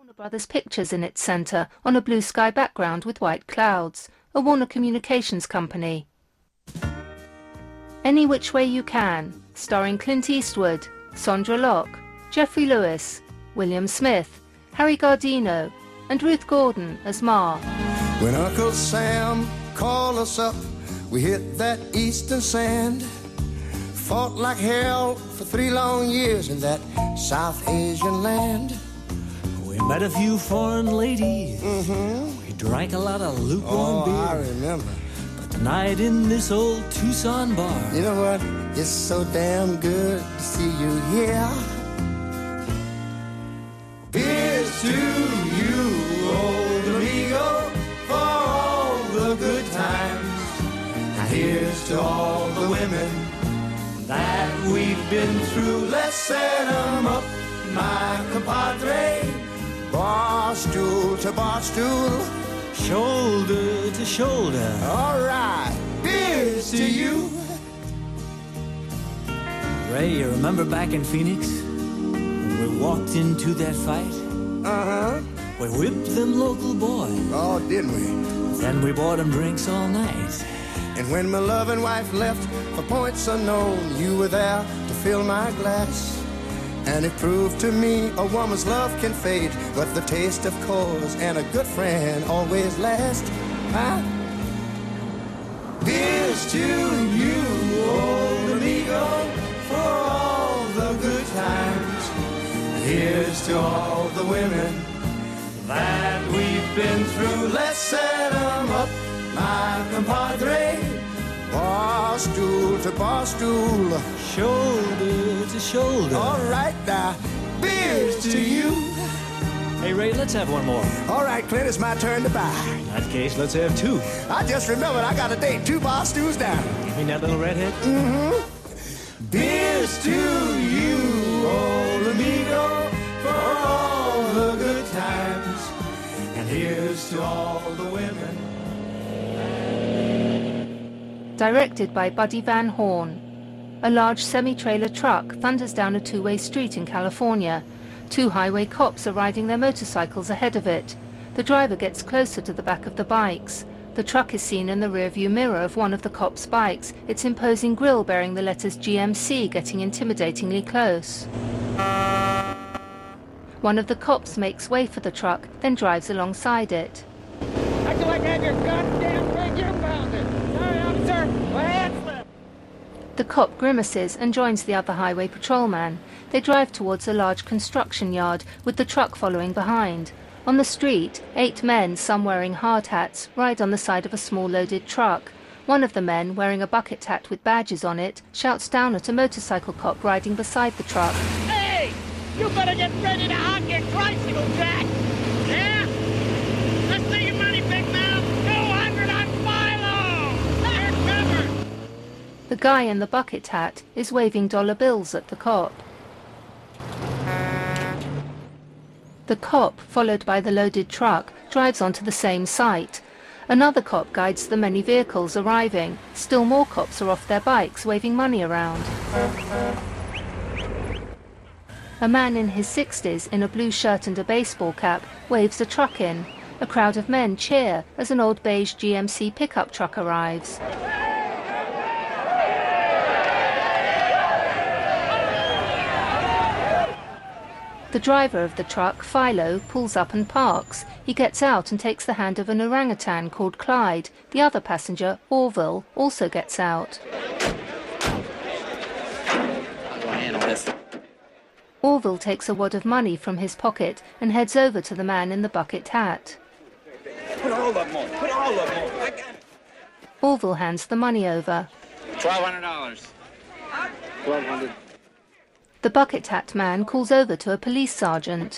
Warner Brothers Pictures in its centre, on a blue sky background with white clouds, a Warner Communications company. Any Which Way You Can, starring Clint Eastwood, Sondra Locke, Geoffrey Lewis, William Smith, Harry Gardino, and Ruth Gordon as Ma. When Uncle Sam called us up, we hit that eastern sand. Fought like hell for 3 long years in that South Asian land. We met a few foreign ladies. We drank a lot of lukewarm beer. I remember. But tonight in this old Tucson bar, You know what? It's so damn good to see you here. Here's to you, old amigo, for all the good times. And here's to all the women that we've been through. Let's set 'em up, my compadre. Bar stool to bar stool. shoulder to shoulder. All right, here's to you. Ray, you remember back in Phoenix when we walked into that fight? Uh-huh. We whipped them local boys. Oh, didn't we? Then we bought them drinks all night. And when my loving wife left for points unknown, you were there to fill my glass. And it proved to me a woman's love can fade, but the taste of cause and a good friend always last. Huh? Here's to you, old amigo, for all the good times. Here's to all the women that we've been through. Let's set 'em up, my compadre. Bar stool to bar stool. Shoulder to shoulder. All right now, beers to you. Hey, Ray, let's have one more. All right, Clint, it's my turn to buy. In that case, let's have 2. I just remembered I got a date, 2 bar stools down. You mean that little redhead? Beers to you, old amigo, for all the good times. And here's to all the women. Directed by Buddy Van Horn. A large semi-trailer truck thunders down a 2-way street in California. 2 highway cops are riding their motorcycles ahead of it. The driver gets closer to the back of the bikes. The truck is seen in the rearview mirror of one of the cops' bikes, its imposing grille bearing the letters GMC getting intimidatingly close. One of the cops makes way for the truck, then drives alongside it. How'd you like to have your goddamn figure pounded? Sorry, officer, my hand slipped. The cop grimaces and joins the other highway patrolman. They drive towards a large construction yard, with the truck following behind. On the street, 8 men, some wearing hard hats, ride on the side of a small loaded truck. One of the men, wearing a bucket hat with badges on it, shouts down at a motorcycle cop riding beside the truck. Hey, you better get ready to hog your tricycle, Jack. Yeah? Let's see your money, big mouth. 200 on Philo. You're covered. The guy in the bucket hat is waving dollar bills at the cop. The cop, followed by the loaded truck, drives onto the same site. Another cop guides the many vehicles arriving. Still more cops are off their bikes, waving money around. A man in his 60s, in a blue shirt and a baseball cap, waves a truck in. A crowd of men cheer as an old beige GMC pickup truck arrives. The driver of the truck, Philo, pulls up and parks. He gets out and takes the hand of an orangutan called Clyde. The other passenger, Orville, also gets out. Orville takes a wad of money from his pocket and heads over to the man in the bucket hat. Put all of them on. Put all of them on. Orville hands the money over. $1,200. 1,200. The bucket hat man calls over to a police sergeant.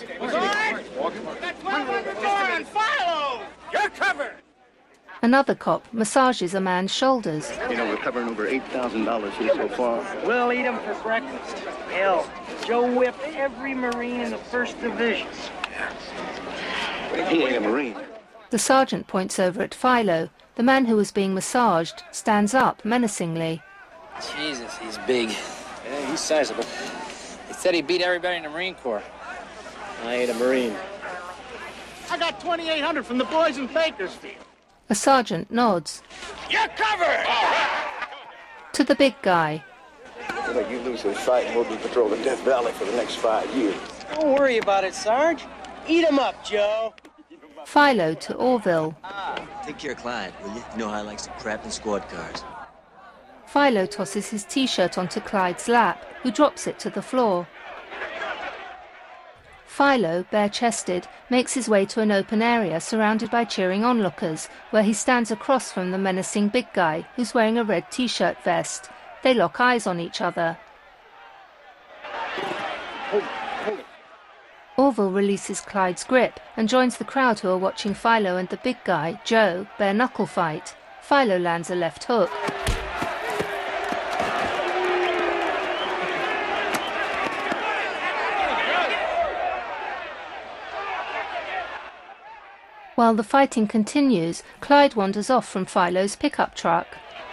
You're covered. Another cop massages a man's shoulders. You know, we're covering over $8,000 here so far. We'll eat them for breakfast. Hell, Joe whipped every Marine in the 1st Division. He ain't a Marine. The sergeant points over at Philo. The man who was being massaged stands up menacingly. Jesus, he's big. Yeah, he's sizable. He said he beat everybody in the Marine Corps. I ain't a Marine. that 2800 from the boys in Bakersfield. A sergeant nods. You're covered! To the big guy. Like you lose this fight and we'll be patrolling Death Valley for the next 5 years. Don't worry about it, Sarge. Eat 'em up, Joe. Philo to Orville. Take care of Clyde, will you? You know how he likes to crap in squad cars. Philo tosses his T-shirt onto Clyde's lap, who drops it to the floor. Philo, bare-chested, makes his way to an open area surrounded by cheering onlookers, where he stands across from the menacing big guy, who's wearing a red T-shirt vest. They lock eyes on each other. Orville releases Clyde's grip and joins the crowd who are watching Philo and the big guy, Joe, bare-knuckle fight. Philo lands a left hook. While the fighting continues, Clyde wanders off from Philo's pickup truck.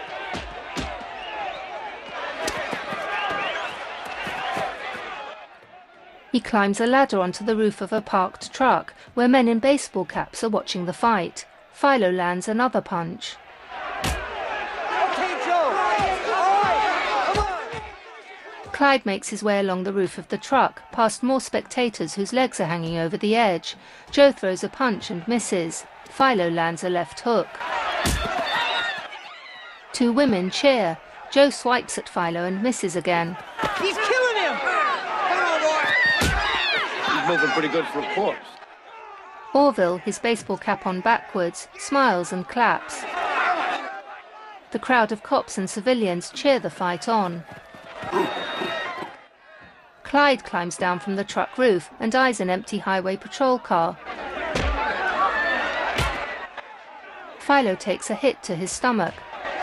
He climbs a ladder onto the roof of a parked truck, where men in baseball caps are watching the fight. Philo lands another punch. Clyde makes his way along the roof of the truck, past more spectators whose legs are hanging over the edge. Joe throws a punch and misses. Philo lands a left hook. Two women cheer. Joe swipes at Philo and misses again. He's killing him! He's moving pretty good for a corpse. Orville, his baseball cap on backwards, smiles and claps. The crowd of cops and civilians cheer the fight on. Clyde climbs down from the truck roof and eyes an empty highway patrol car. Philo takes a hit to his stomach.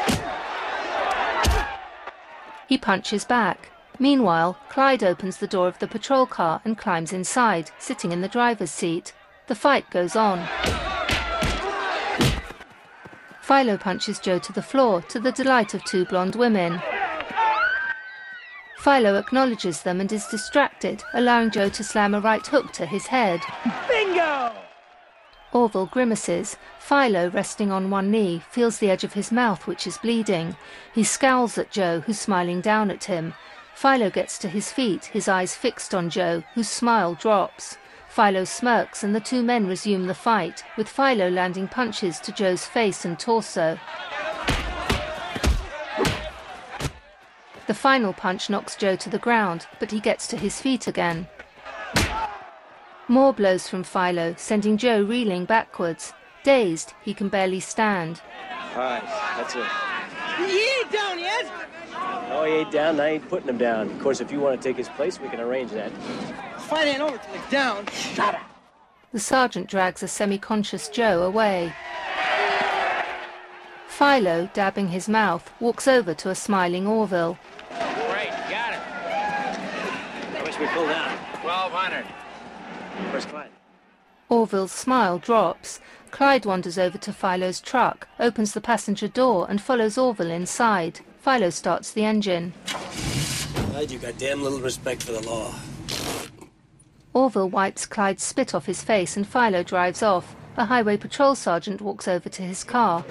He punches back. Meanwhile, Clyde opens the door of the patrol car and climbs inside, sitting in the driver's seat. The fight goes on. Philo punches Joe to the floor, to the delight of two blonde women. Philo acknowledges them and is distracted, allowing Joe to slam a right hook to his head. Bingo! Orville grimaces. Philo, resting on one knee, feels the edge of his mouth, which is bleeding. He scowls at Joe, who's smiling down at him. Philo gets to his feet, his eyes fixed on Joe, whose smile drops. Philo smirks and the two men resume the fight, with Philo landing punches to Joe's face and torso. The final punch knocks Joe to the ground, but he gets to his feet again. More blows from Philo, sending Joe reeling backwards. Dazed, he can barely stand. All right, that's it. He ain't down yet! No, he ain't down, and I ain't putting him down. Of course, if you want to take his place, we can arrange that. Fight ain't over till he's down. Shut up! The sergeant drags a semi-conscious Joe away. Philo, dabbing his mouth, walks over to a smiling Orville. Great, got it. How much we pull down? 1,200. Where's Clyde? Orville's smile drops. Clyde wanders over to Philo's truck, opens the passenger door and follows Orville inside. Philo starts the engine. Clyde, you got damn little respect for the law. Orville wipes Clyde's spit off his face and Philo drives off. A highway patrol sergeant walks over to his car.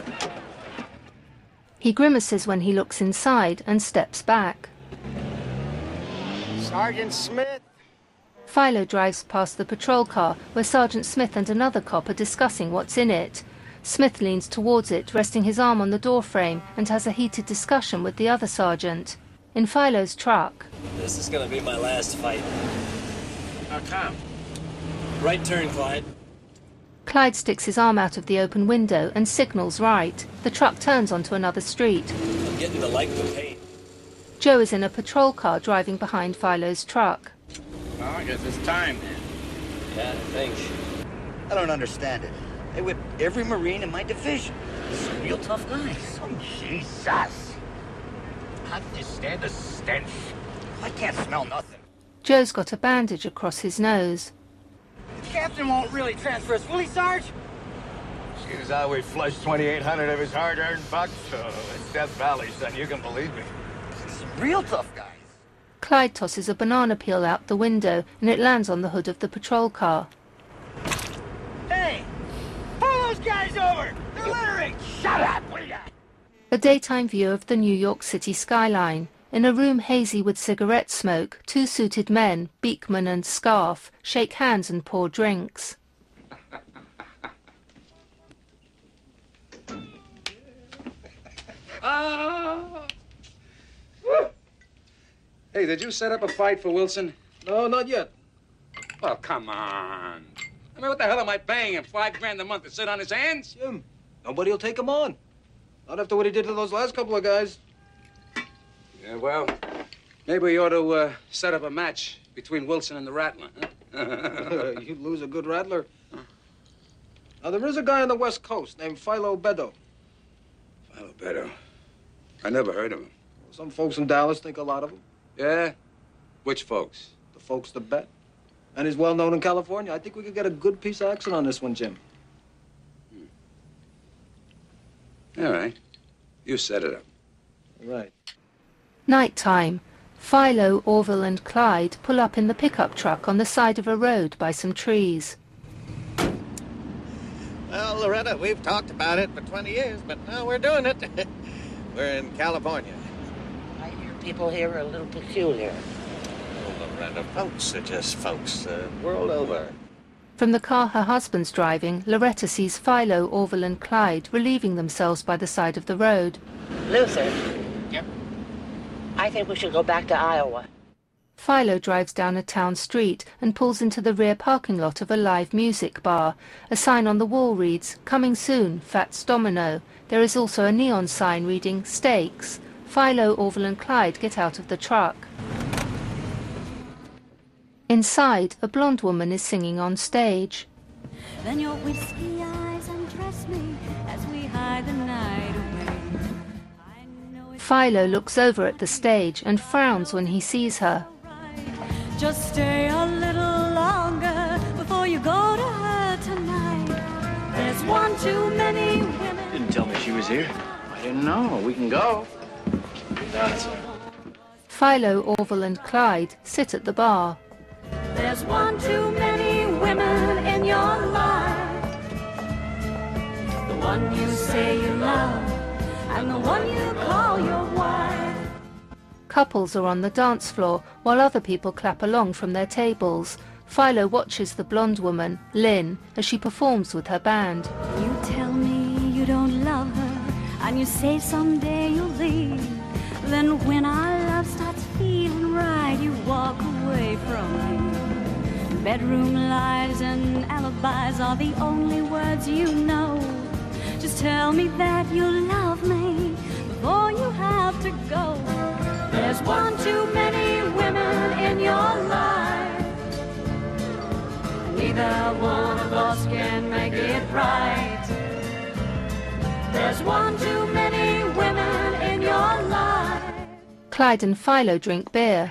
He grimaces when he looks inside and steps back. Sergeant Smith. Philo drives past the patrol car, where Sergeant Smith and another cop are discussing what's in it. Smith leans towards it, resting his arm on the doorframe, and has a heated discussion with the other sergeant. In Philo's truck, This is gonna be my last fight. How come? Right turn, Clyde. Clyde sticks his arm out of the open window and signals right. The truck turns onto another street. I'm getting to like the pain. Joe is in a patrol car driving behind Philo's truck. Well, I guess it's time then. Yeah, thanks. I don't understand it. They whip every Marine in my division. Some real tough guys. Oh, Jesus! I just stand the stench. I can't smell nothing. Joe's got a bandage across his nose. The captain won't really transfer us, will he, Sarge? Seeing as how we flushed 2,800 of his hard-earned bucks, it's Death Valley, son, you can believe me. Some real tough guys. Clyde tosses a banana peel out the window and it lands on the hood of the patrol car. Hey, those guys over! They're littering! Shut up, will ya? A daytime view of the New York City skyline. In a room hazy with cigarette smoke, two suited men, Beekman and Scarf, shake hands and pour drinks. Hey, did you set up a fight for Wilson? No, not yet. Well, come on. I mean, what the hell am I paying him? $5 grand a month to sit on his hands? Jim, nobody will take him on. Not after what he did to those last couple of guys. Yeah, well, maybe we ought to set up a match between Wilson and the Rattler, huh? You'd lose a good rattler. Now, there is a guy on the West Coast named Philo Beddoe. Philo Beddoe? I never heard of him. Some folks in Dallas think a lot of him. Yeah? Which folks? The folks that bet. And he's well known in California. I think we could get a good piece of action on this one, Jim. All right. You set it up. Right. Night time. Philo, Orville and Clyde pull up in the pickup truck on the side of a road by some trees. Well, Loretta, we've talked about it for 20 years, but now we're doing it. We're in California. I hear people here are a little peculiar. Oh, Loretta, folks are just folks, world over. From the car her husband's driving, Loretta sees Philo, Orville and Clyde relieving themselves by the side of the road. Luther. Yep. I think we should go back to Iowa. Philo drives down a town street and pulls into the rear parking lot of a live music bar. A sign on the wall reads, "Coming soon, Fats Domino." There is also a neon sign reading, "Steaks." Philo, Orville and Clyde get out of the truck. Inside, a blonde woman is singing on stage. Then your whiskey eyes undress me as we hide the night away. Philo looks over at the stage and frowns when he sees her. Just stay a little longer before you go to her tonight. There's one too many women. Didn't tell me she was here. I didn't know. We can go. Nuts. Philo, Orville and Clyde sit at the bar. There's one too many women in your life. The one you say you love and the one you call your wife. Couples are on the dance floor while other people clap along from their tables. Philo watches the blonde woman, Lynn, as she performs with her band. You tell me you don't love her and you say someday you'll leave. Then when our love starts feeling right, you walk away from me. Bedroom lies and alibis are the only words you know. Just tell me that you love me before you have to go. There's one too many women in your life. Neither one of us can make it right. There's one too many women in your life. Clyde and Philo drink beer.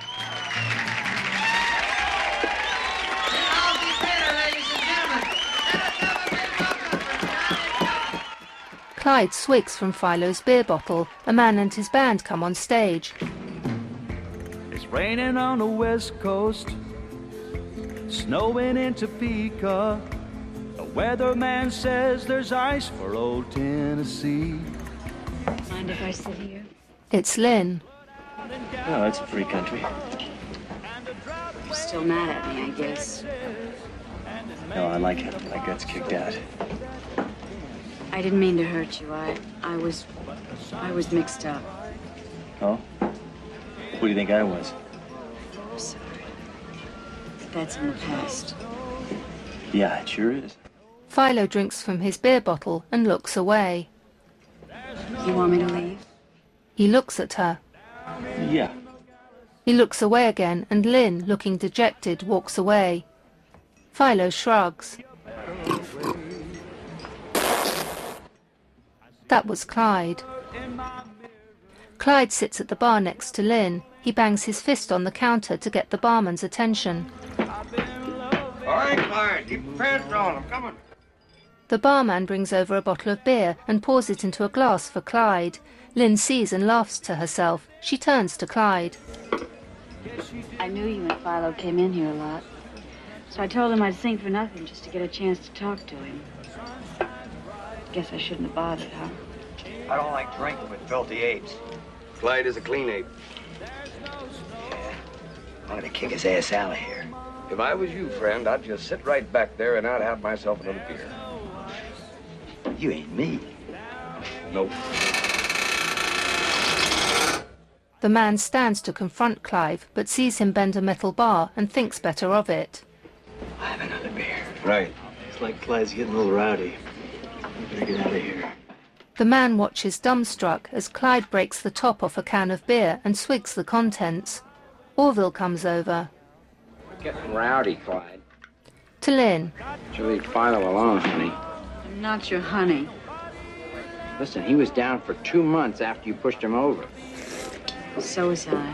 Clyde swigs from Philo's beer bottle. A man and his band come on stage. It's raining on the West Coast, snowing in Topeka. The weatherman says there's ice for old Tennessee. Mind if I sit here? It's Lynn. Oh, it's a free country. You're still mad at me, I guess. No, I like having my guts kicked out. I didn't mean to hurt you. I was mixed up. Oh? Who do you think I was? I'm sorry. That's in the past. Yeah, it sure is. Philo drinks from his beer bottle and looks away. You want me to leave? He looks at her. Yeah. He looks away again, and Lynn, looking dejected, walks away. Philo shrugs. That was Clyde. Clyde sits at the bar next to Lynn. He bangs his fist on the counter to get the barman's attention. All right, Clyde, keep your pants on. I'm coming. The barman brings over a bottle of beer and pours it into a glass for Clyde. Lynn sees and laughs to herself. She turns to Clyde. I knew you and Philo came in here a lot. So I told him I'd sing for nothing just to get a chance to talk to him. Guess I shouldn't have bothered, huh? I don't like drinking with filthy apes. Clyde is a clean ape. Yeah. I'm gonna kick his ass out of here. If I was you, friend, I'd just sit right back there and I'd have myself another beer. You ain't me. Nope. The man stands to confront Clive, but sees him bend a metal bar and thinks better of it. I have another beer. Right. It's like Clyde's getting a little rowdy. We better get out of here. The man watches dumbstruck as Clyde breaks the top off a can of beer and swigs the contents. Orville comes over. We're getting rowdy, Clyde. To Lynn. You leave Philo alone, honey. I'm not your honey. Listen, he was down for 2 months after you pushed him over. So was I.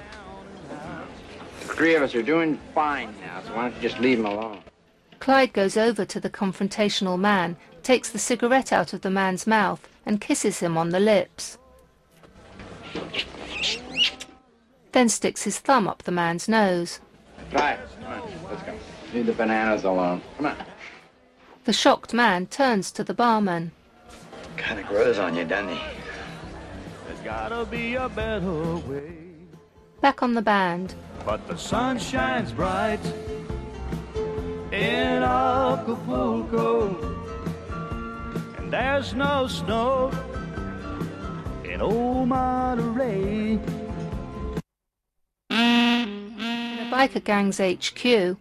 The three of us are doing fine now, so why don't you just leave him alone? Clyde goes over to the confrontational man, takes the cigarette out of the man's mouth and kisses him on the lips. Then sticks his thumb up the man's nose. Clyde, come on, let's go. Leave the bananas alone. Come on. The shocked man turns to the barman. Kind of grows on you, doesn't he? There's gotta be a better way. Back on the band. But the sun shines bright in Acapulco, and there's no snow in old Monterey. In a biker gang's HQ.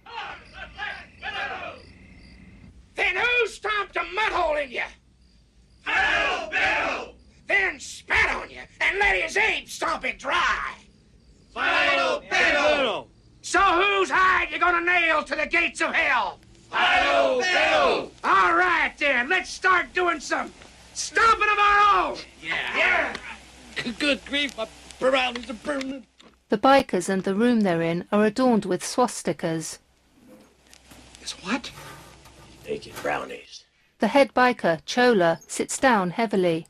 Then who stomped a mud hole in you? Philo Beddoe! Then spat on you and let his ape stomp it dry. Philo Beddoe! So whose hide you gonna nail to the gates of hell? Philo Beddoe! All right then, let's start doing some stomping of our own. Yeah. Good grief, my brownies are burning. The bikers and the room they're in are adorned with swastikas. It's what? Naked brownies. The head biker, Chola, sits down heavily.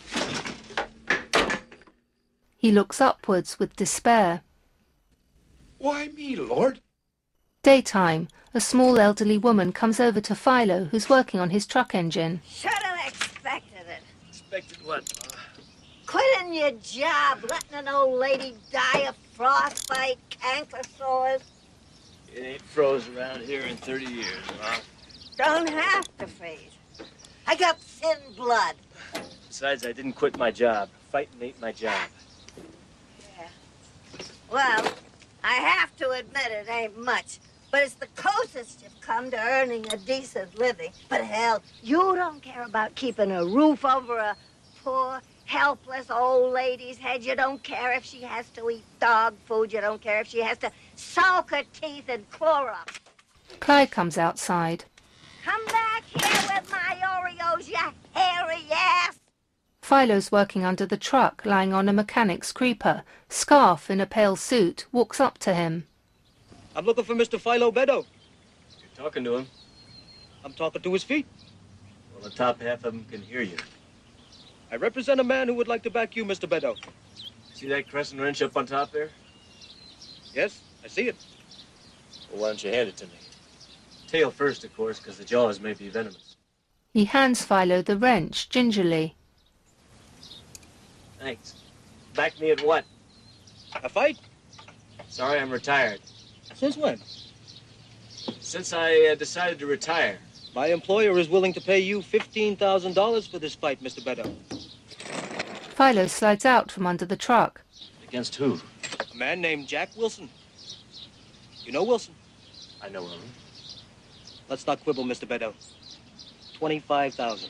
He looks upwards with despair. Why me, Lord? Daytime, a small elderly woman comes over to Philo, who's working on his truck engine. Should have expected it. Expected what? Quitting your job, letting an old lady die of frostbite, canker sores. It ain't froze around here in 30 years, huh? Don't have to freeze. I got thin blood. Besides, I didn't quit my job. Fighting ain't my job. Yeah. Well, I have to admit it ain't much, but it's the closest you've come to earning a decent living. But hell, you don't care about keeping a roof over a poor, helpless old lady's head. You don't care if she has to eat dog food. You don't care if she has to soak her teeth in Clorox. Clyde comes outside. Come back here with my Oreos, you hairy ass! Philo's working under the truck, lying on a mechanic's creeper. Scarf, in a pale suit, walks up to him. I'm looking for Mr. Philo Beddoe. You're talking to him. I'm talking to his feet. Well, the top half of them can hear you. I represent a man who would like to back you, Mr. Beddoe. See that crescent wrench up on top there? Yes, I see it. Well, why don't you hand it to me? Tail first, of course, because the jaws may be venomous. He hands Philo the wrench, gingerly. Thanks. Back me at what? A fight? Sorry, I'm retired. Since when? Since I decided to retire. My employer is willing to pay you $15,000 for this fight, Mr. Beddoe. Philo slides out from under the truck. Against who? A man named Jack Wilson. You know Wilson? I know him. Let's not quibble, Mr. Beddoe. 25,000.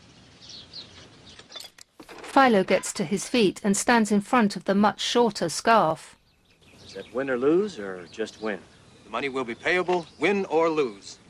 Philo gets to his feet and stands in front of the much shorter Scarf. Is that win or lose, or just win? The money will be payable, win or lose.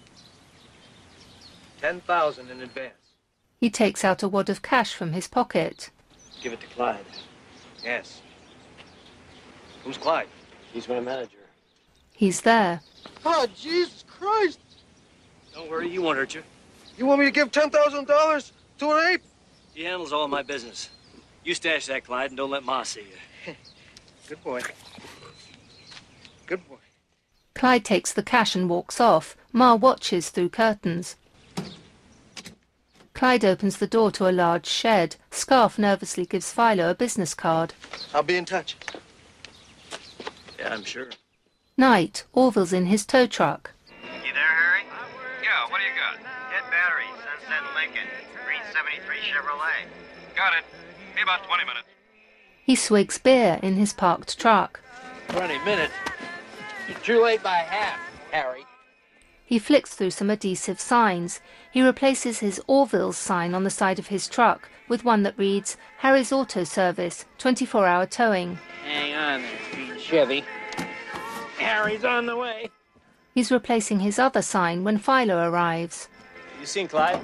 10,000 in advance. He takes out a wad of cash from his pocket. Give it to Clyde. Yes. Who's Clyde? He's my manager. He's there. Oh, Jesus Christ! Don't worry, he won't hurt you. You want me to give $10,000 to an ape? He handles all my business. You stash that, Clyde, and don't let Ma see you. Good boy. Good boy. Clyde takes the cash and walks off. Ma watches through curtains. Clyde opens the door to a large shed. Scarf nervously gives Philo a business card. I'll be in touch. Yeah, I'm sure. Night, Orville's in his tow truck. You there, Harry? Yeah, what do you got? Dead battery, Sunset Lincoln, green 73 Chevrolet. Got it. Be about 20 minutes. He swigs beer in his parked truck. 20 minutes? You're too late by half, Harry. He flicks through some adhesive signs. He replaces his Orville's sign on the side of his truck with one that reads, Harry's Auto Service, 24-hour towing. Hang on there, Green Chevy. Harry's on the way. He's replacing his other sign when Philo arrives. You seen Clyde?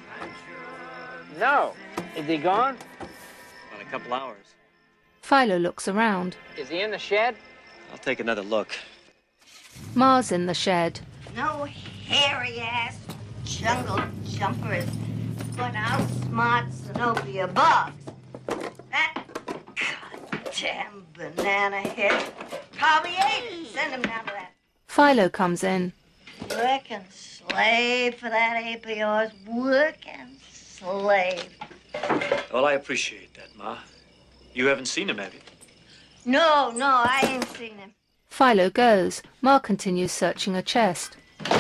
No. Is he gone? In a couple hours. Philo looks around. Is he in the shed? I'll take another look. Ma's in the shed. No hairy-ass jungle jumper is going to outsmart Zenobia Boggs. That goddamn banana head probably ate it. Send him down to that Philo comes in. working slave for that ape of yours. Working slave. Well, I appreciate that, Ma. You haven't seen him, have you? No, I ain't seen him. Philo goes. Ma continues searching a chest.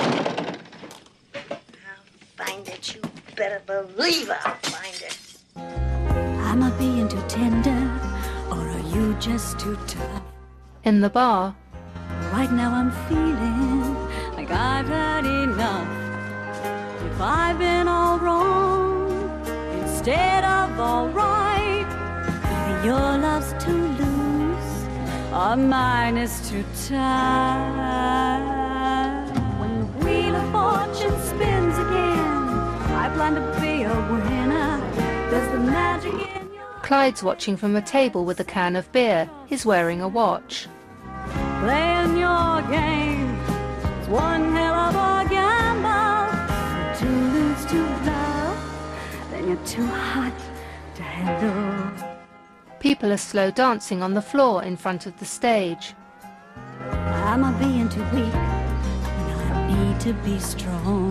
Find it, you better believe I'll find it. Am I being too tender, or are you just too tough? In the bar. Right now I'm feeling like I've had enough. If I've been all wrong instead of all right, maybe your love's too loose, or mine is too tight. When the wheel of fortune spins again, I plan to be a winner. There's the magic in your... Clyde's watching from a table with a can of beer. He's wearing a watch. Playing your game, it's one hell of a gamble. You're too loose to love, then you're too hot to handle. People are slow dancing on the floor in front of the stage. Am I being too weak when I need to be strong?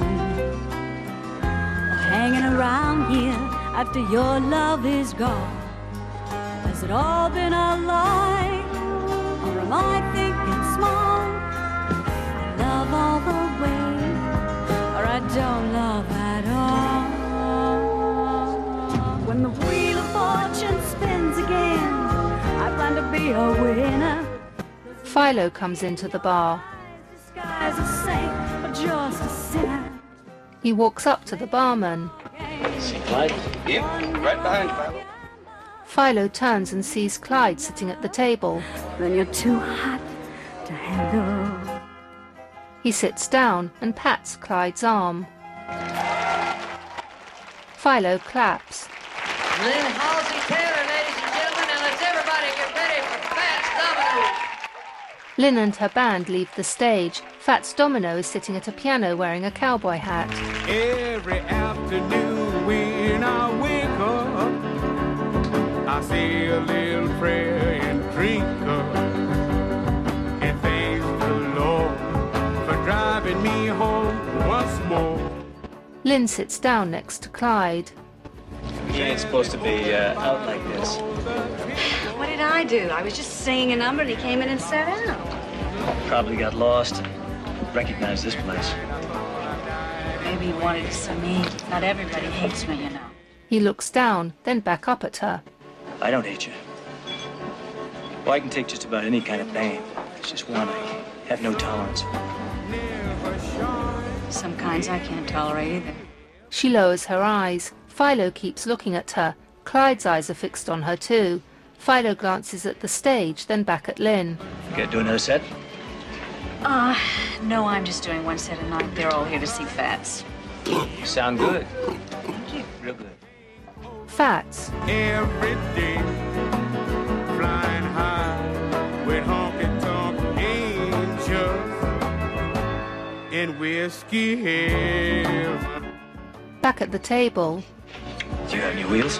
Or hanging around here after your love is gone? Has it all been a lie? Or am I thinking small? I love all the way, or I don't love at all. When the wheel of fortune spins again, I plan to be a winner. Philo comes into the bar. Disguise a saint or just a sinner. He walks up to the barman. See Clyde? Yep, right behind Philo. Philo turns and sees Clyde sitting at the table. Then you're too hot to handle. He sits down and pats Clyde's arm. Philo claps. Lynn Halsey Taylor, ladies and gentlemen, and let's everybody get ready for Fats Domino. Lynn and her band leave the stage. Fats Domino is sitting at a piano wearing a cowboy hat. Every afternoon when I wake up, I say a little prayer and drink up. And thanks the Lord for driving me home once more. Lynn sits down next to Clyde. He ain't supposed to be out like this. What did I do? I was just singing a number and he came in and sat down. Probably got lost. Recognize this place. Maybe he wanted to see me. Not everybody hates me, you know. He looks down, then back up at her. I don't hate you. Well, I can take just about any kind of pain. It's just one I have no tolerance for. Some kinds I can't tolerate either. She lowers her eyes. Philo keeps looking at her. Clyde's eyes are fixed on her too. Philo glances at the stage, then back at Lynn. Gonna do another set? No, I'm just doing one set a night. They're all here to see Fats. You sound good. Thank you. Real good. Fats. Every day, flying high with honky-tonk angels in whiskey heaven. Back at the table. Do you have any wheels?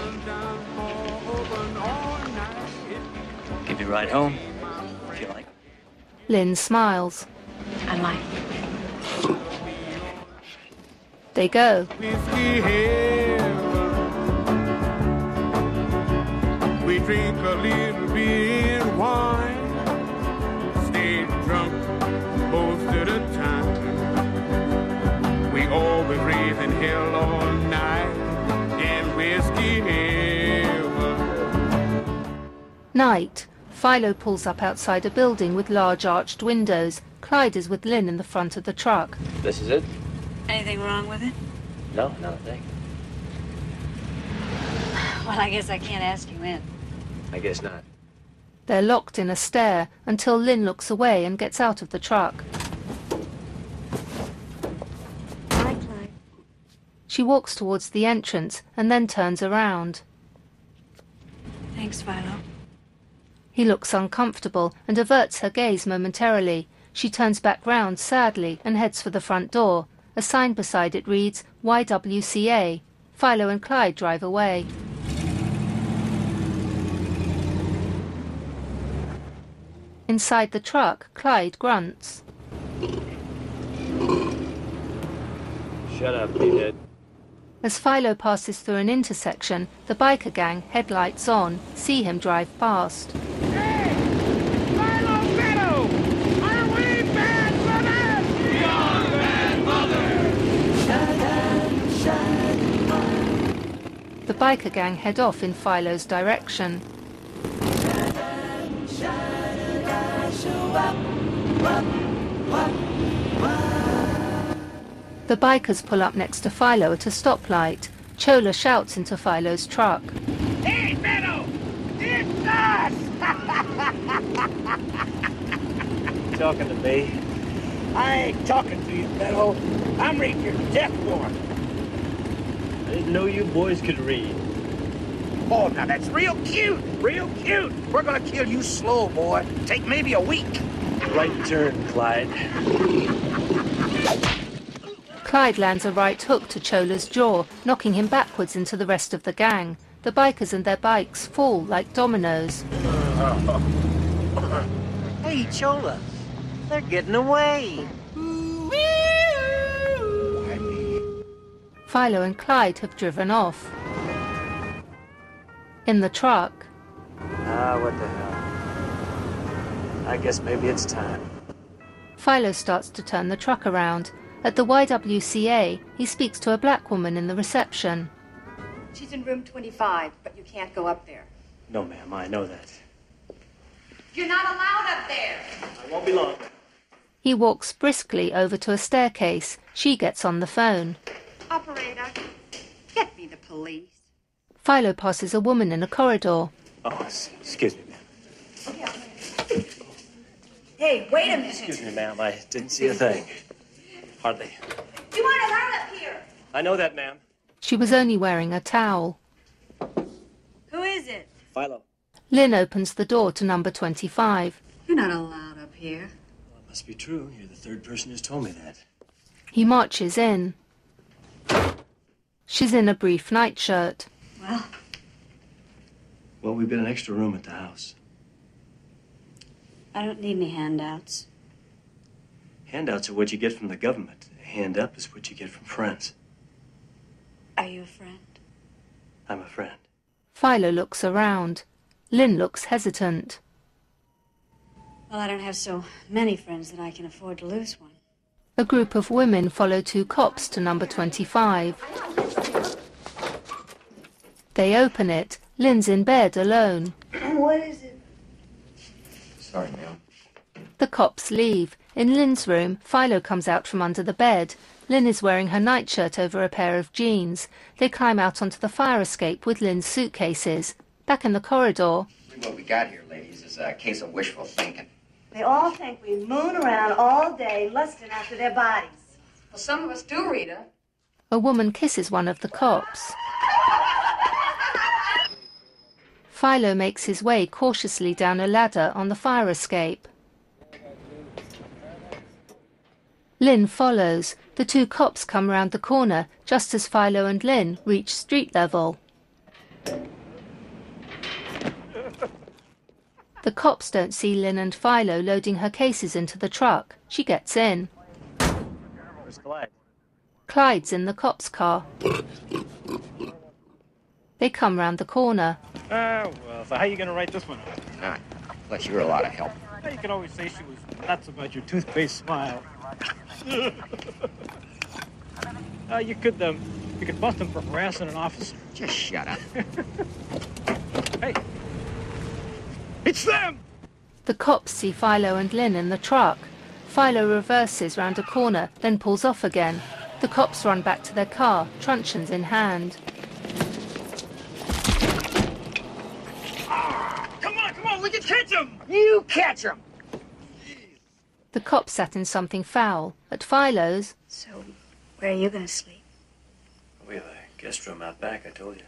Give you a ride home, if you like. Lynn smiles. I like it. They go. Whiskey heaven. We drink a little beer and wine, stay drunk most of the time. We always raising hell all night and whiskey heaven. Night. Philo pulls up outside a building with large arched windows. Clyde is with Lynn in the front of the truck. This is it? Anything wrong with it? No, not a thing. Well, I guess I can't ask you in. I guess not. They're locked in a stair until Lynn looks away and gets out of the truck. Hi, Clyde. She walks towards the entrance and then turns around. Thanks, Philo. He looks uncomfortable and averts her gaze momentarily. She turns back round sadly and heads for the front door. A sign beside it reads, YWCA. Philo and Clyde drive away. Inside the truck, Clyde grunts. Shut up, meathead. As Philo passes through an intersection, the biker gang, headlights on, see him drive past. Hey! Philo Beddoe! Are we bad brothers? We are bad mothers! The biker gang head off in Philo's direction. The bikers pull up next to Philo at a stoplight. Chola shouts into Philo's truck. Hey, Beddoe! It's us! Talking to me? I ain't talking to you, Beddoe. I'm reading your death warrant. I didn't know you boys could read. Oh, now that's real cute, real cute. We're gonna kill you slow, boy. Take maybe a week. Right turn, Clyde. Clyde lands a right hook to Chola's jaw, knocking him backwards into the rest of the gang. The bikers and their bikes fall like dominoes. Hey, Chola, they're getting away. Philo and Clyde have driven off. In the truck, What the hell? I guess maybe it's time. Philo starts to turn the truck around. At the YWCA, he speaks to a black woman in the reception. She's in room 25, but you can't go up there. No, ma'am, I know that. You're not allowed up there. I won't be long. He walks briskly over to a staircase. She gets on the phone. Operator, get me the police. Philo passes a woman in a corridor. Oh, excuse me, ma'am. Hey, wait a minute. Excuse me, ma'am. I didn't see a thing. Hardly. You aren't allowed up here. I know that, ma'am. She was only wearing a towel. Who is it? Philo. Lynn opens the door to number 25. You're not allowed up here. Well, it must be true. You're the third person who's told me that. He marches in. She's in a brief nightshirt. Well, we've got an extra room at the house. I don't need any handouts. Handouts are what you get from the government. A hand up is what you get from friends. Are you a friend? I'm a friend. Philo looks around. Lynn looks hesitant. Well, I don't have so many friends that I can afford to lose one. A group of women follow two cops to number 25. They open it. Lynn's in bed alone. What is it? Sorry, ma'am. The cops leave. In Lynn's room, Philo comes out from under the bed. Lynn is wearing her nightshirt over a pair of jeans. They climb out onto the fire escape with Lynn's suitcases. Back in the corridor, What we got here, ladies, is a case of wishful thinking. They all think we moon around all day lusting after their bodies. Well, some of us do, Rita. a woman kisses one of the cops. Philo makes his way cautiously down a ladder on the fire escape. Lynn follows. The two cops come round the corner just as Philo and Lynn reach street level. The cops don't see Lynn and Philo loading her cases into the truck. She gets in. Where's Clyde? Clyde's in the cops' car. They come round the corner. Well, so how you gonna write this one up? None. Unless you're a lot of help. Well, you could always say she was nuts about your toothpaste smile. You could bust him for harassing an officer. Just shut up. Hey, it's them! The cops see Philo and Lynn in the truck. Philo reverses round a corner, then pulls off again. The cops run back to their car, truncheons in hand. Come on, we can catch him! You catch him! The cops sat in something foul. At Philo's... So, where are you going to sleep? We have a guest room out back, I told you.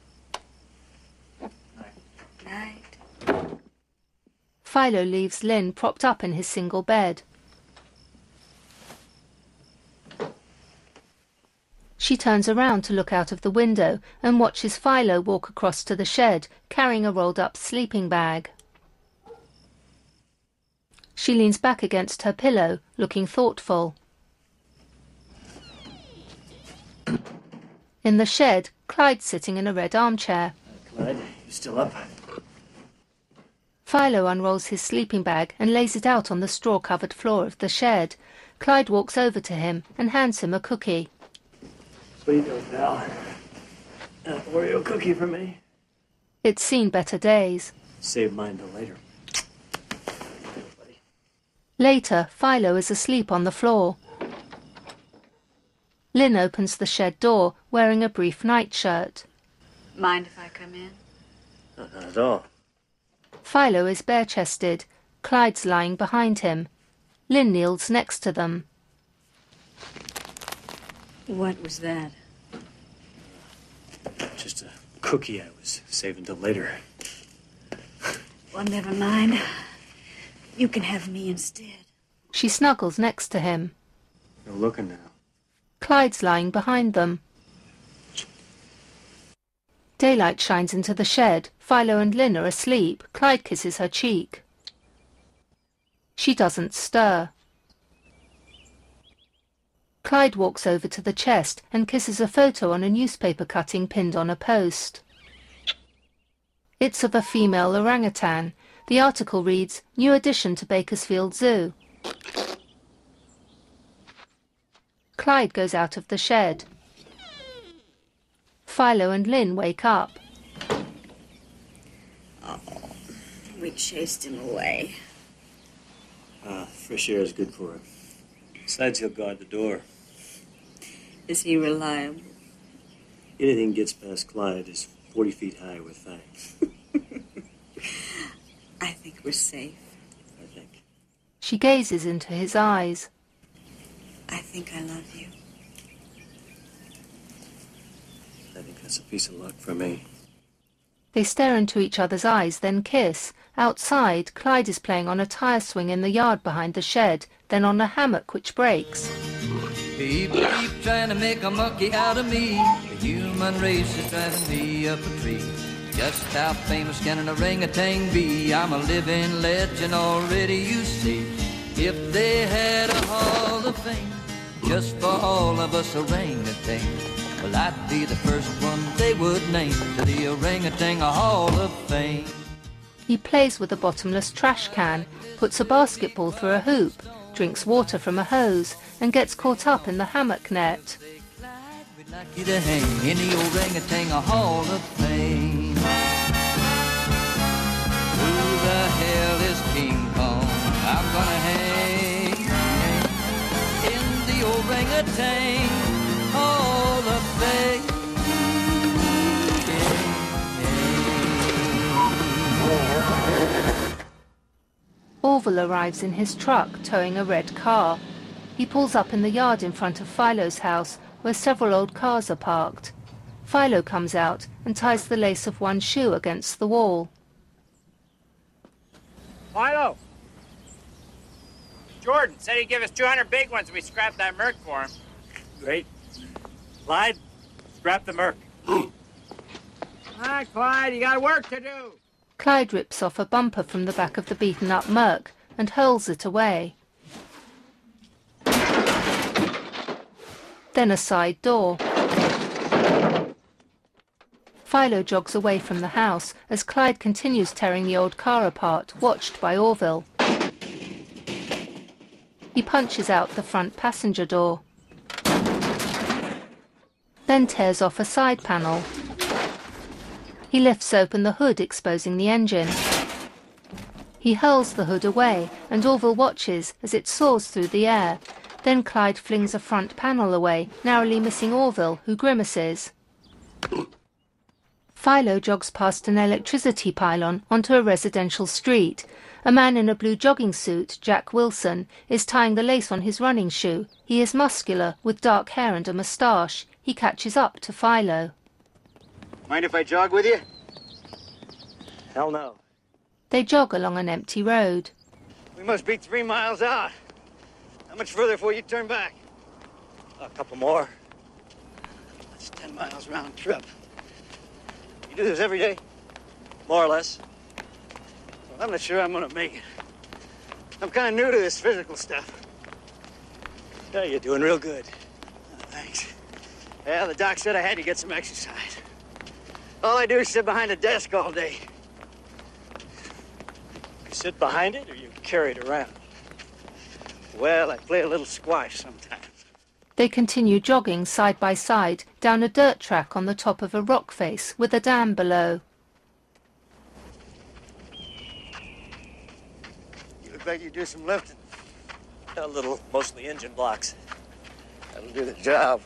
Night. Philo leaves Lynn propped up in his single bed. She turns around to look out of the window and watches Philo walk across to the shed, carrying a rolled-up sleeping bag. She leans back against her pillow, looking thoughtful. In the shed, Clyde's sitting in a red armchair. Clyde, you still up? Philo unrolls his sleeping bag and lays it out on the straw-covered floor of the shed. Clyde walks over to him and hands him a cookie. What are you doing, pal? An Oreo cookie for me? It's seen better days. Save mine till later. Later, Philo is asleep on the floor. Lynn opens the shed door, wearing a brief nightshirt. Mind if I come in? Not at all. Philo is bare-chested. Clyde's lying behind him. Lynn kneels next to them. What was that? Just a cookie I was saving till later. Well, never mind. You can have me instead. She snuggles next to him. No looking now. Clyde's lying behind them. Daylight shines into the shed. Philo and Lynn are asleep. Clyde kisses her cheek. She doesn't stir. Clyde walks over to the chest and kisses a photo on a newspaper cutting pinned on a post. It's of a female orangutan. The article reads, "New addition to Bakersfield Zoo." Clyde goes out of the shed. Philo and Lynn wake up. Oh, we chased him away. Fresh air is good for him. Besides, he'll guard the door. Is he reliable? Anything gets past Clyde is 40 feet high with fangs. I think we're safe. I think. She gazes into his eyes. I think I love you. I think that's a piece of luck for me. They stare into each other's eyes, then kiss. Outside, Clyde is playing on a tire swing in the yard behind the shed, then on a hammock which breaks. People keep trying to make a monkey out of me. The human race is driving me up a tree. Just how famous can an orangutan be? I'm a living legend already, you see. If they had a hall of fame just for all of us orangutans, well, I'd be the first one they would name to the Orangutan Hall of Fame. He plays with a bottomless trash can, puts a basketball through a hoop, drinks water from a hose, and gets caught up in the hammock net. We'd like you to hang in the Orangutan Hall of Fame. Who the hell is King Kong? I'm gonna hang in the Orangutan Hall of Fame. Orville arrives in his truck, towing a red car. He pulls up in the yard in front of Philo's house, where several old cars are parked. Philo comes out and ties the lace of one shoe against the wall. Philo! Jordan said he'd give us 200 big ones if we scrapped that Merc for him. Great. Clyde, scrap the Merc. All right, Clyde, you got work to do. Clyde rips off a bumper from the back of the beaten-up Merc and hurls it away. Then a side door. Philo jogs away from the house as Clyde continues tearing the old car apart, watched by Orville. He punches out the front passenger door, then tears off a side panel. He lifts open the hood, exposing the engine. He hurls the hood away, and Orville watches as it soars through the air. Then Clyde flings a front panel away, narrowly missing Orville, who grimaces. Philo jogs past an electricity pylon onto a residential street. A man in a blue jogging suit, Jack Wilson, is tying the lace on his running shoe. He is muscular, with dark hair and a moustache. He catches up to Philo. Mind if I jog with you? Hell no. They jog along an empty road. We must be 3 miles out. How much further before you turn back? A couple more. That's 10 miles round trip. You do this every day? More or less. Well, I'm not sure I'm gonna make it. I'm kind of new to this physical stuff. Yeah, you're doing real good. Oh, thanks. Yeah, the doc said I had to get some exercise. All I do is sit behind a desk all day. You sit behind it or you carry it around? Well, I play a little squash sometimes. They continue jogging side by side down a dirt track on the top of a rock face with a dam below. You look like you do some lifting. A little, mostly engine blocks. That'll do the job.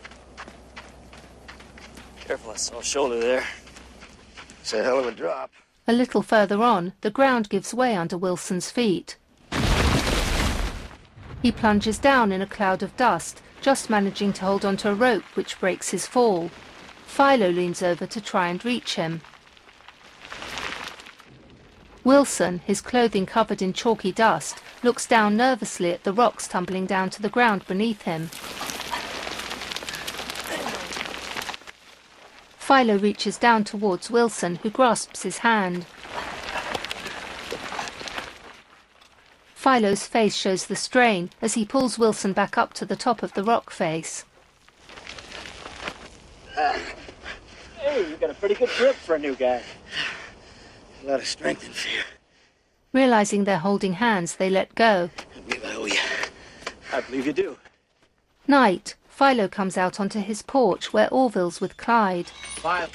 Careful, I saw a shoulder there. It's a hell of a drop. A little further on, the ground gives way under Wilson's feet. He plunges down in a cloud of dust, just managing to hold onto a rope which breaks his fall. Philo leans over to try and reach him. Wilson, his clothing covered in chalky dust, looks down nervously at the rocks tumbling down to the ground beneath him. Philo reaches down towards Wilson, who grasps his hand. Philo's face shows the strain as he pulls Wilson back up to the top of the rock face. Hey, you got a pretty good grip for a new guy. A lot of strength and fear. Realizing they're holding hands, they let go. I believe I owe you. I believe you do. Night. Philo comes out onto his porch where Orville's with Clyde. Philo.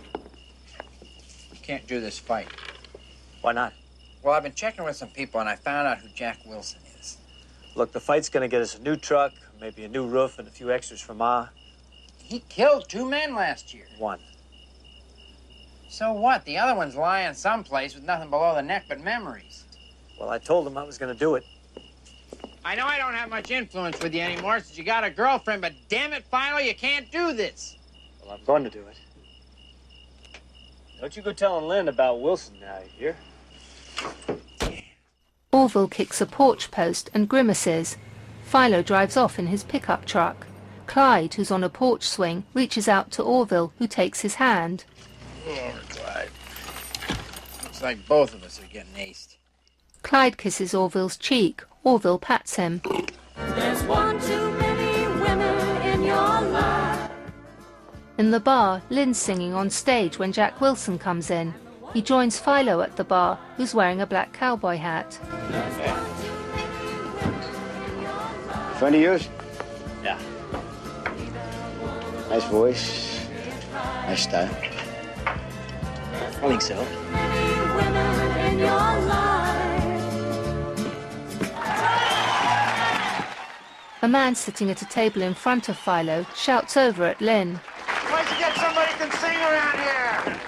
You can't do this fight. Why not? Well, I've been checking with some people, and I found out who Jack Wilson is. Look, the fight's gonna get us a new truck, maybe a new roof, and a few extras for Ma. He killed 2 men last year. 1. So what? The other one's lying someplace with nothing below the neck but memories. Well, I told him I was gonna do it. I know I don't have much influence with you anymore since you got a girlfriend, but damn it, Philo, you can't do this. Well, I'm going to do it. Don't you go telling Lynn about Wilson now, you hear? Orville kicks a porch post and grimaces. Philo drives off in his pickup truck. Clyde, who's on a porch swing, reaches out to Orville, who takes his hand. Oh, Clyde. Looks like both of us are getting aced. Clyde kisses Orville's cheek. Orville pats him. There's one too many women in your life. In the bar, Lynn's singing on stage when Jack Wilson comes in. He joins Philo at the bar, who's wearing a black cowboy hat. Friend of yours? Yeah. Nice voice. Nice style. I think so. Many women in your life. A man sitting at a table in front of Philo shouts over at Lynn. Why don't you get somebody who can sing around here?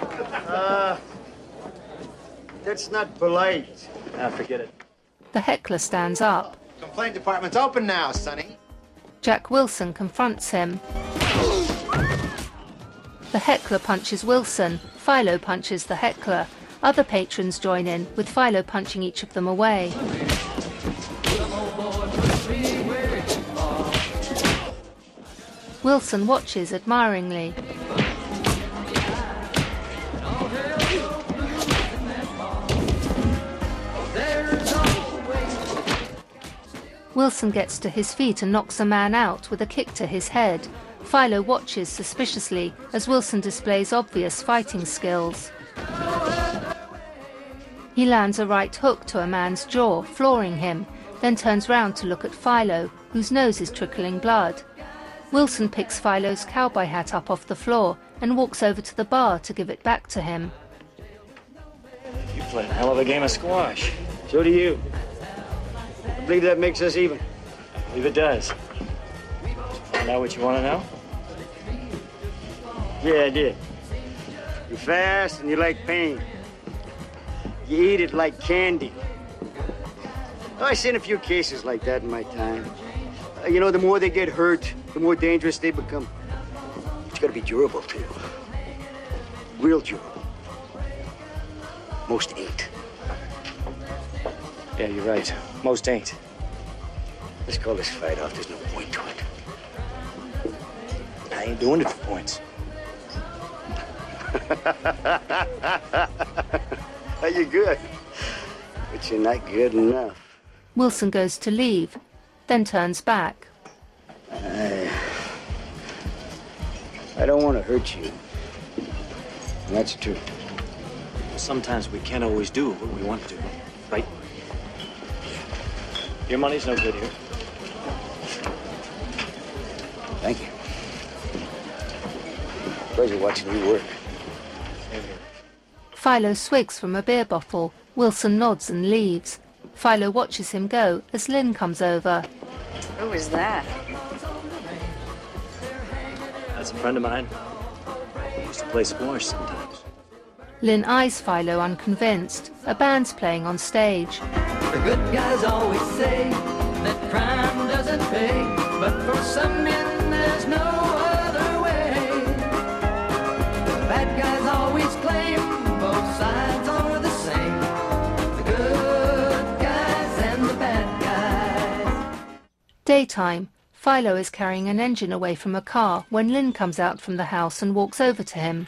That's not polite. Ah, forget it. The heckler stands up. Complaint department's open now, Sonny. Jack Wilson confronts him. The heckler punches Wilson. Philo punches the heckler. Other patrons join in, with Philo punching each of them away. Wilson watches admiringly. Wilson gets to his feet and knocks a man out with a kick to his head. Philo watches suspiciously as Wilson displays obvious fighting skills. He lands a right hook to a man's jaw, flooring him, then turns round to look at Philo, whose nose is trickling blood. Wilson picks Philo's cowboy hat up off the floor and walks over to the bar to give it back to him. You played a hell of a game of squash. So do you. I believe that makes us even. I believe it does. Find out what you want to know? Yeah, I did. You're fast and you like pain. You eat it like candy. Oh, I've seen a few cases like that in my time. You know, the more they get hurt, the more dangerous they become. But you gotta be durable, too. Real durable. Most ain't. Yeah, you're right. Most ain't. Let's call this fight off. There's no point to it. I ain't doing it for points. You're good. But you're not good enough. Wilson goes to leave, then turns back. I don't want to hurt you. And that's true. Sometimes we can't always do what we want to do, right? Your money's no good here. Thank you. Pleasure watching you work. Philo swigs from a beer bottle. Wilson nods and leaves. Philo watches him go as Lynn comes over. Who is that? That's a friend of mine. He used to play squash sometimes. Lynn eyes Philo unconvinced. A band's playing on stage. The good guys always say that crime doesn't pay, but for some men there's no other way. The bad guys always claim both sides are the same. The good guys and the bad guys. Daytime. Philo is carrying an engine away from a car when Lynn comes out from the house and walks over to him.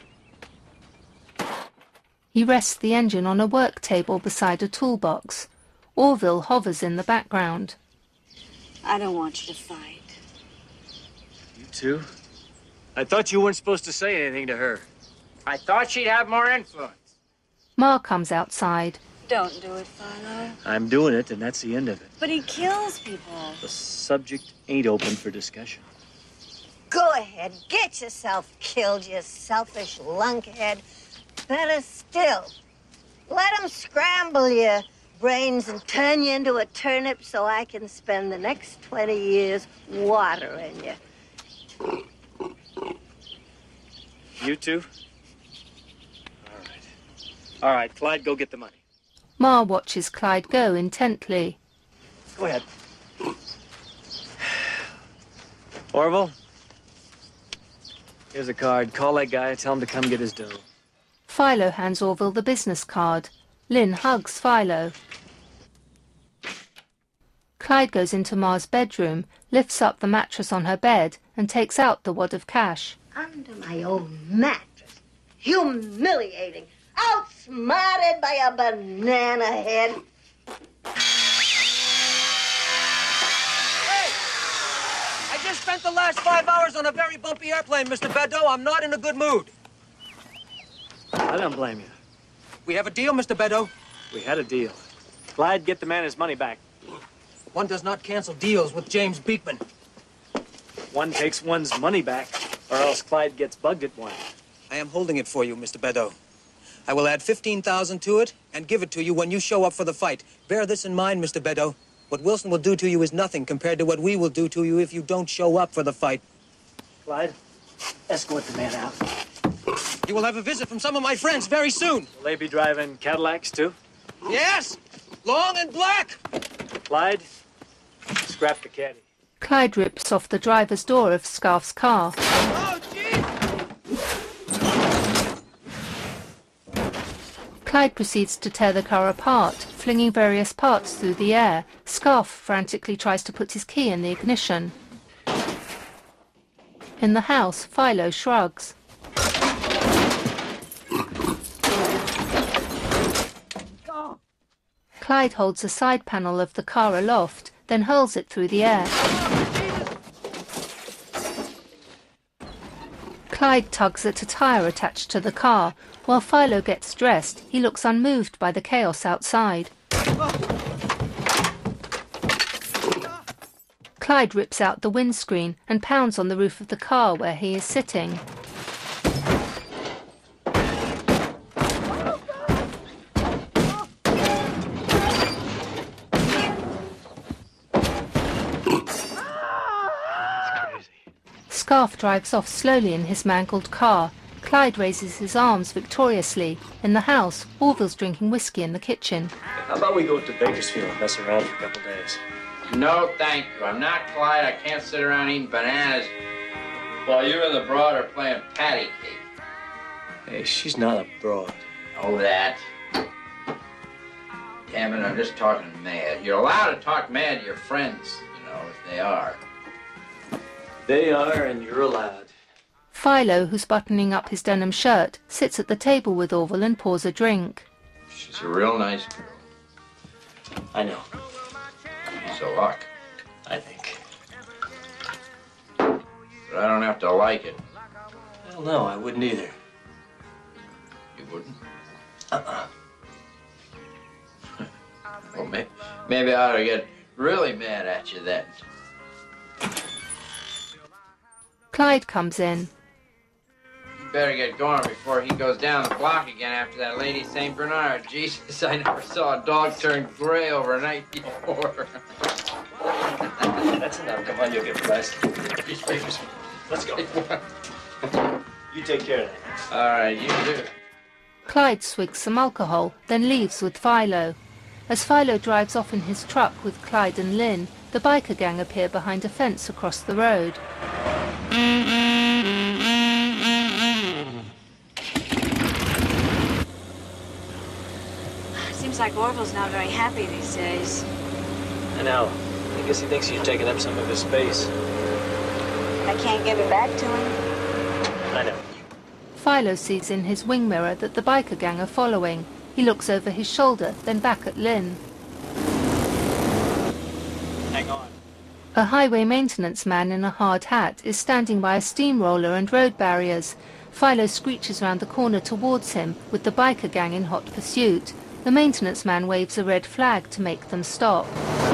He rests the engine on a work table beside a toolbox. Orville hovers in the background. I don't want you to fight. You too? I thought you weren't supposed to say anything to her. I thought she'd have more influence. Ma comes outside. Don't do it, Philo. I'm doing it, and that's the end of it. But he kills people. The subject ain't open for discussion. Go ahead, get yourself killed, you selfish lunkhead. Better still, let them scramble your brains and turn you into a turnip so I can spend the next 20 years watering you. You too? All right, Clyde, go get the money. Ma watches Clyde go intently. Go ahead. Orville, here's a card. Call that guy, tell him to come get his dough. Philo hands Orville the business card. Lynn hugs Philo. Clyde goes into Ma's bedroom, lifts up the mattress on her bed, and takes out the wad of cash. Under my own mattress. Humiliating. Outsmarted by a banana head. Hey! I just spent the last 5 hours on a very bumpy airplane, Mr. Bedo. I'm not in a good mood. I don't blame you. We have a deal, Mr. Bedo. We had a deal. Clyde, get the man his money back. One does not cancel deals with James Beekman. One takes one's money back, or else Clyde gets bugged at one. I am holding it for you, Mr. Bedo. I will add 15,000 to it and give it to you when you show up for the fight. Bear this in mind, Mr. Bedo. What Wilson will do to you is nothing compared to what we will do to you if you don't show up for the fight. Clyde, escort the man out. You will have a visit from some of my friends very soon. Will they be driving Cadillacs, too? Yes! Long and black! Clyde, scrap the caddy. Clyde rips off the driver's door of Scarf's car. Oh, gee! Clyde proceeds to tear the car apart, flinging various parts through the air. Scarf frantically tries to put his key in the ignition. In the house, Philo shrugs. Clyde holds a side panel of the car aloft, then hurls it through the air. Clyde tugs at a tire attached to the car. While Philo gets dressed, he looks unmoved by the chaos outside. Clyde rips out the windscreen and pounds on the roof of the car where he is sitting. Scarf drives off slowly in his mangled car. Clyde raises his arms victoriously. In the house, Orville's drinking whiskey in the kitchen. How about we go to Bakersfield and mess around for a couple days? No, thank you. I'm not Clyde. I can't sit around eating bananas while you and the broad are playing patty cake. Hey, she's not a broad. Oh, that. Damn it, I'm just talking mad. You're allowed to talk mad to your friends, you know, if they are. They are, and you're allowed. Philo, who's buttoning up his denim shirt, sits at the table with Orville and pours a drink. She's a real nice girl. I know. She's a luck. I think. But I don't have to like it. Well, no, I wouldn't either. You wouldn't? Well, maybe I ought to get really mad at you then. Clyde comes in. You better get going before he goes down the block again after that Lady St. Bernard. Jesus, I never saw a dog turn gray overnight before. That's enough. Come on, you'll get pressed. Let's go. You take care of that. All right, you do. Clyde swigs some alcohol, then leaves with Philo. As Philo drives off in his truck with Clyde and Lynn, the biker gang appear behind a fence across the road. Seems like Orville's not very happy these days. I know. I guess he thinks you're taking up some of his space. I can't give it back to him. I know. Philo sees in his wing mirror that the biker gang are following. He looks over his shoulder, then back at Lynn. Hang on. A highway maintenance man in a hard hat is standing by a steamroller and road barriers. Philo screeches round the corner towards him, with the biker gang in hot pursuit. The maintenance man waves a red flag to make them stop.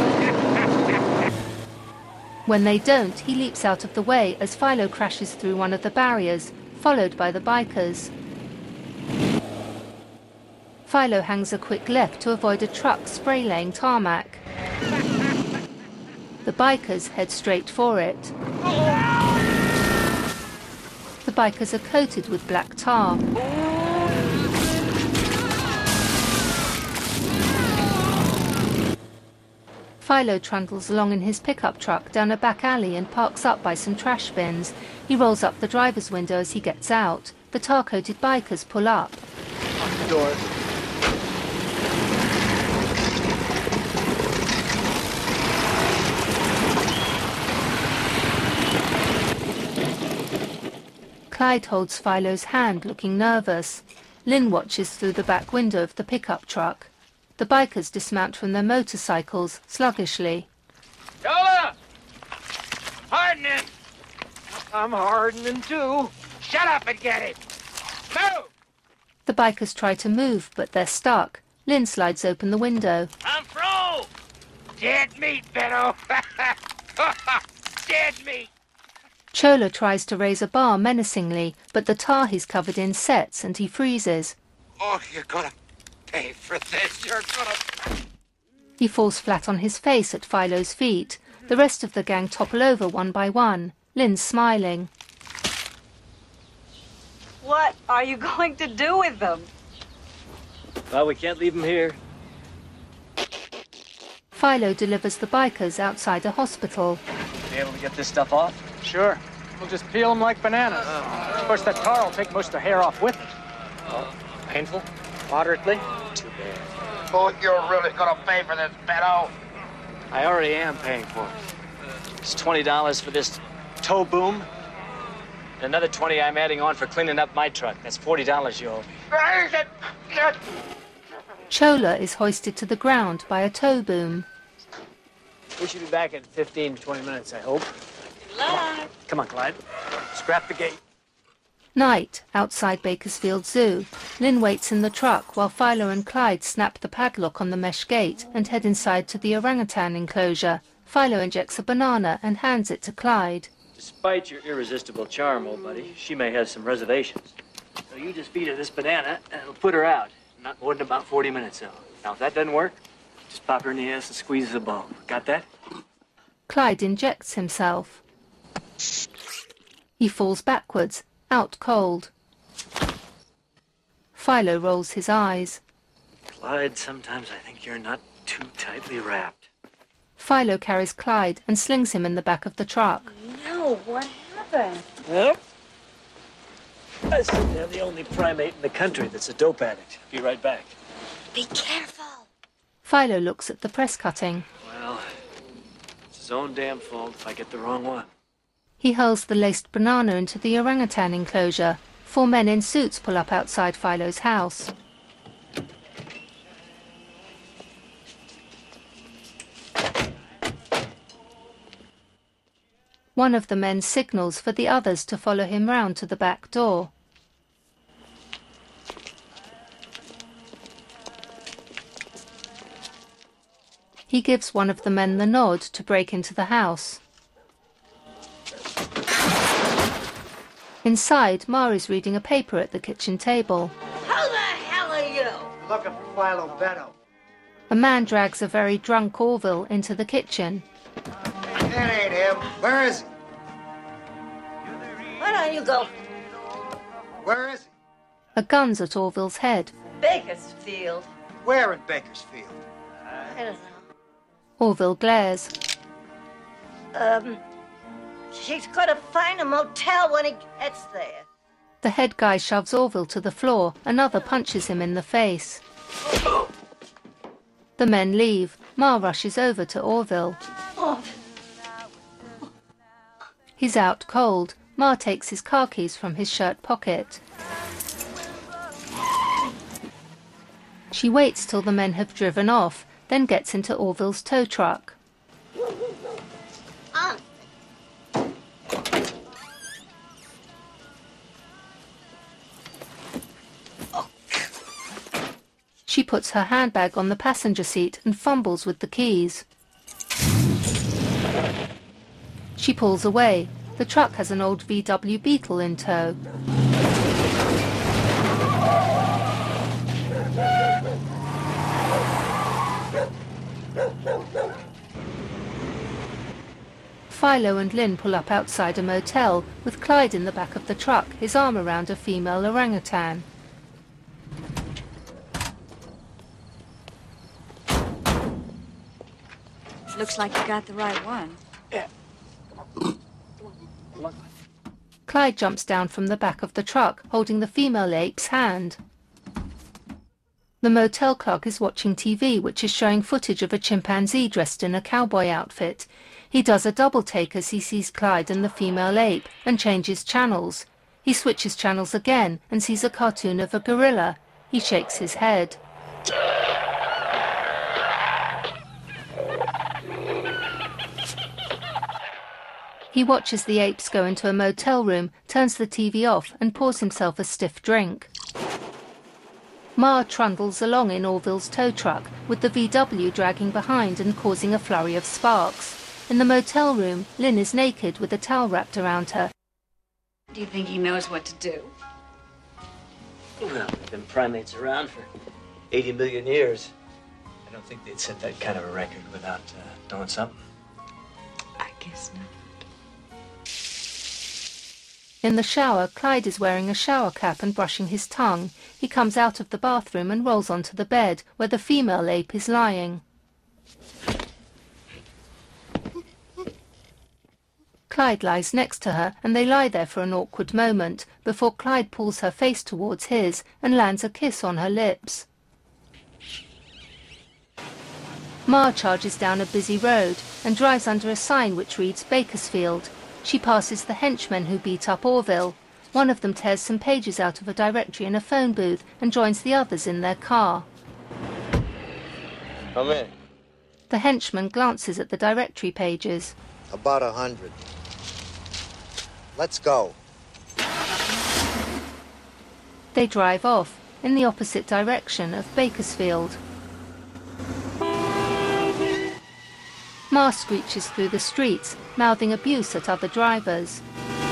When they don't, he leaps out of the way as Philo crashes through one of the barriers, followed by the bikers. Philo hangs a quick left to avoid a truck spray-laying tarmac. The bikers head straight for it. The bikers are coated with black tar. Philo trundles along in his pickup truck down a back alley and parks up by some trash bins. He rolls up the driver's window as he gets out. The tar-coated bikers pull up. Lock the door. Clyde holds Philo's hand, looking nervous. Lynn watches through the back window of the pickup truck. The bikers dismount from their motorcycles sluggishly. Yola! Hardening! I'm hardening too. Shut up and get it! Move! The bikers try to move, but they're stuck. Lynn slides open the window. I'm through! Dead meat, Beto! Dead meat! Chola tries to raise a bar menacingly, but the tar he's covered in sets and he freezes. Oh, you're gonna pay for this. You're gonna... He falls flat on his face at Philo's feet. The rest of the gang topple over one by one. Lynn's smiling. What are you going to do with them? Well, we can't leave them here. Philo delivers the bikers outside a hospital. Be able to get this stuff off? Sure. We'll just peel them like bananas. Of course, that tar will take most of the hair off with it. Oh, painful? Moderately. Too bad. Oh, you're really gonna pay for this, Beto? I already am paying for it. It's $20 for this tow boom. And another $20 I'm adding on for cleaning up my truck. That's $40 you owe me. Chola is hoisted to the ground by a tow boom. We should be back in 15 to 20 minutes, I hope. Good luck. Come on, Clyde. Scrap the gate. Night, outside Bakersfield Zoo. Lynn waits in the truck while Philo and Clyde snap the padlock on the mesh gate and head inside to the orangutan enclosure. Philo injects a banana and hands it to Clyde. Despite your irresistible charm, old buddy, she may have some reservations. So you just feed her this banana and it'll put her out. Not more than about 40 minutes, though. Now, if that doesn't work, just pop her in the ass and squeeze the bulb. Got that? Clyde injects himself. He falls backwards, out cold. Philo rolls his eyes. Clyde, sometimes I think you're not too tightly wrapped. Philo carries Clyde and slings him in the back of the truck. No, what happened? Well, I seem to have the only primate in the country that's a dope addict. Be right back. Be careful. Philo looks at the press cutting. Well, it's his own damn fault if I get the wrong one. He hurls the laced banana into the orangutan enclosure. 4 men in suits pull up outside Philo's house. One of the men signals for the others to follow him round to the back door. He gives one of the men the nod to break into the house. Inside, Ma is reading a paper at the kitchen table. Who the hell are you? Looking for Philo Beddoe. A man drags a very drunk Orville into the kitchen. That ain't him. Where is he? Why don't you go? Where is he? A gun's at Orville's head. Bakersfield. Where in Bakersfield? I don't know. Orville glares. She's gonna find a motel when he gets there. The head guy shoves Orville to the floor. Another punches him in the face. The men leave. Ma rushes over to Orville. Oh. He's out cold. Ma takes his car keys from his shirt pocket. She waits till the men have driven off, then gets into Orville's tow truck. She puts her handbag on the passenger seat and fumbles with the keys. She pulls away. The truck has an old VW Beetle in tow. Philo and Lynn pull up outside a motel, with Clyde in the back of the truck, his arm around a female orangutan. Looks like you got the right one. Yeah. Clyde jumps down from the back of the truck, holding the female ape's hand. The motel clerk is watching TV, which is showing footage of a chimpanzee dressed in a cowboy outfit. He does a double take as he sees Clyde and the female ape, and changes channels. He switches channels again and sees a cartoon of a gorilla. He shakes his head. He watches the apes go into a motel room, turns the TV off and pours himself a stiff drink. Ma trundles along in Orville's tow truck, with the VW dragging behind and causing a flurry of sparks. In the motel room, Lynn is naked with a towel wrapped around her. Do you think he knows what to do? Well, there've been primates around for 80 million years. I don't think they'd set that kind of a record without knowing something. I guess not. In the shower, Clyde is wearing a shower cap and brushing his tongue. He comes out of the bathroom and rolls onto the bed, where the female ape is lying. Clyde lies next to her, and they lie there for an awkward moment, before Clyde pulls her face towards his and lands a kiss on her lips. Ma charges down a busy road and drives under a sign which reads Bakersfield. She passes the henchmen who beat up Orville. One of them tears some pages out of a directory in a phone booth and joins the others in their car. Come in. The henchman glances at the directory pages. About 100. Let's go. They drive off in the opposite direction of Bakersfield. Ma screeches through the streets, mouthing abuse at other drivers.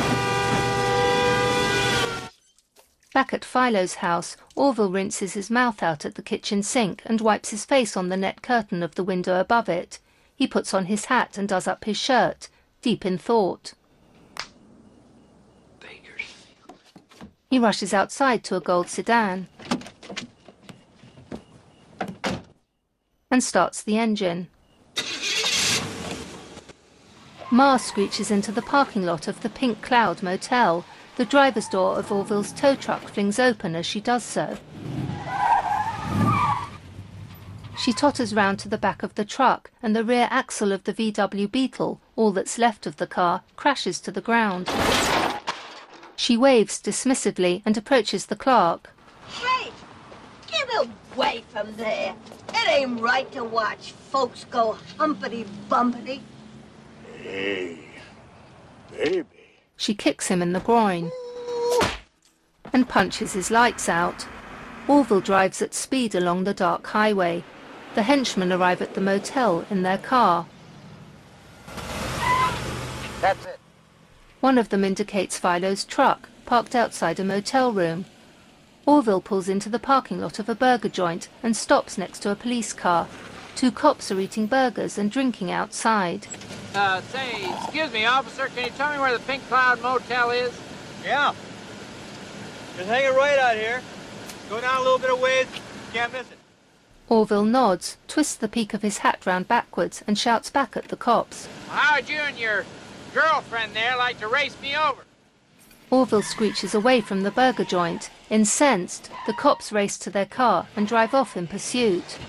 Back at Philo's house, Orville rinses his mouth out at the kitchen sink and wipes his face on the net curtain of the window above it. He puts on his hat and does up his shirt, deep in thought. He rushes outside to a gold sedan and starts the engine. Ma screeches into the parking lot of the Pink Cloud Motel. The driver's door of Orville's tow truck flings open as she does so. She totters round to the back of the truck, and the rear axle of the VW Beetle, all that's left of the car, crashes to the ground. She waves dismissively and approaches the clerk. Hey, get away from there. It ain't right to watch folks go humpity-bumpity. Hey, baby. She kicks him in the groin and punches his lights out. Orville drives at speed along the dark highway. The henchmen arrive at the motel in their car. That's it. One of them indicates Philo's truck, parked outside a motel room. Orville pulls into the parking lot of a burger joint and stops next to a police car. 2 cops are eating burgers and drinking outside. Say, excuse me, officer, can you tell me where the Pink Cloud Motel is? Yeah. Just hang it right out here. Go down a little bit of ways. Can't miss it. Orville nods, twists the peak of his hat round backwards and shouts back at the cops. Well, how'd you and your girlfriend there like to race me over? Orville screeches away from the burger joint. Incensed, the cops race to their car and drive off in pursuit.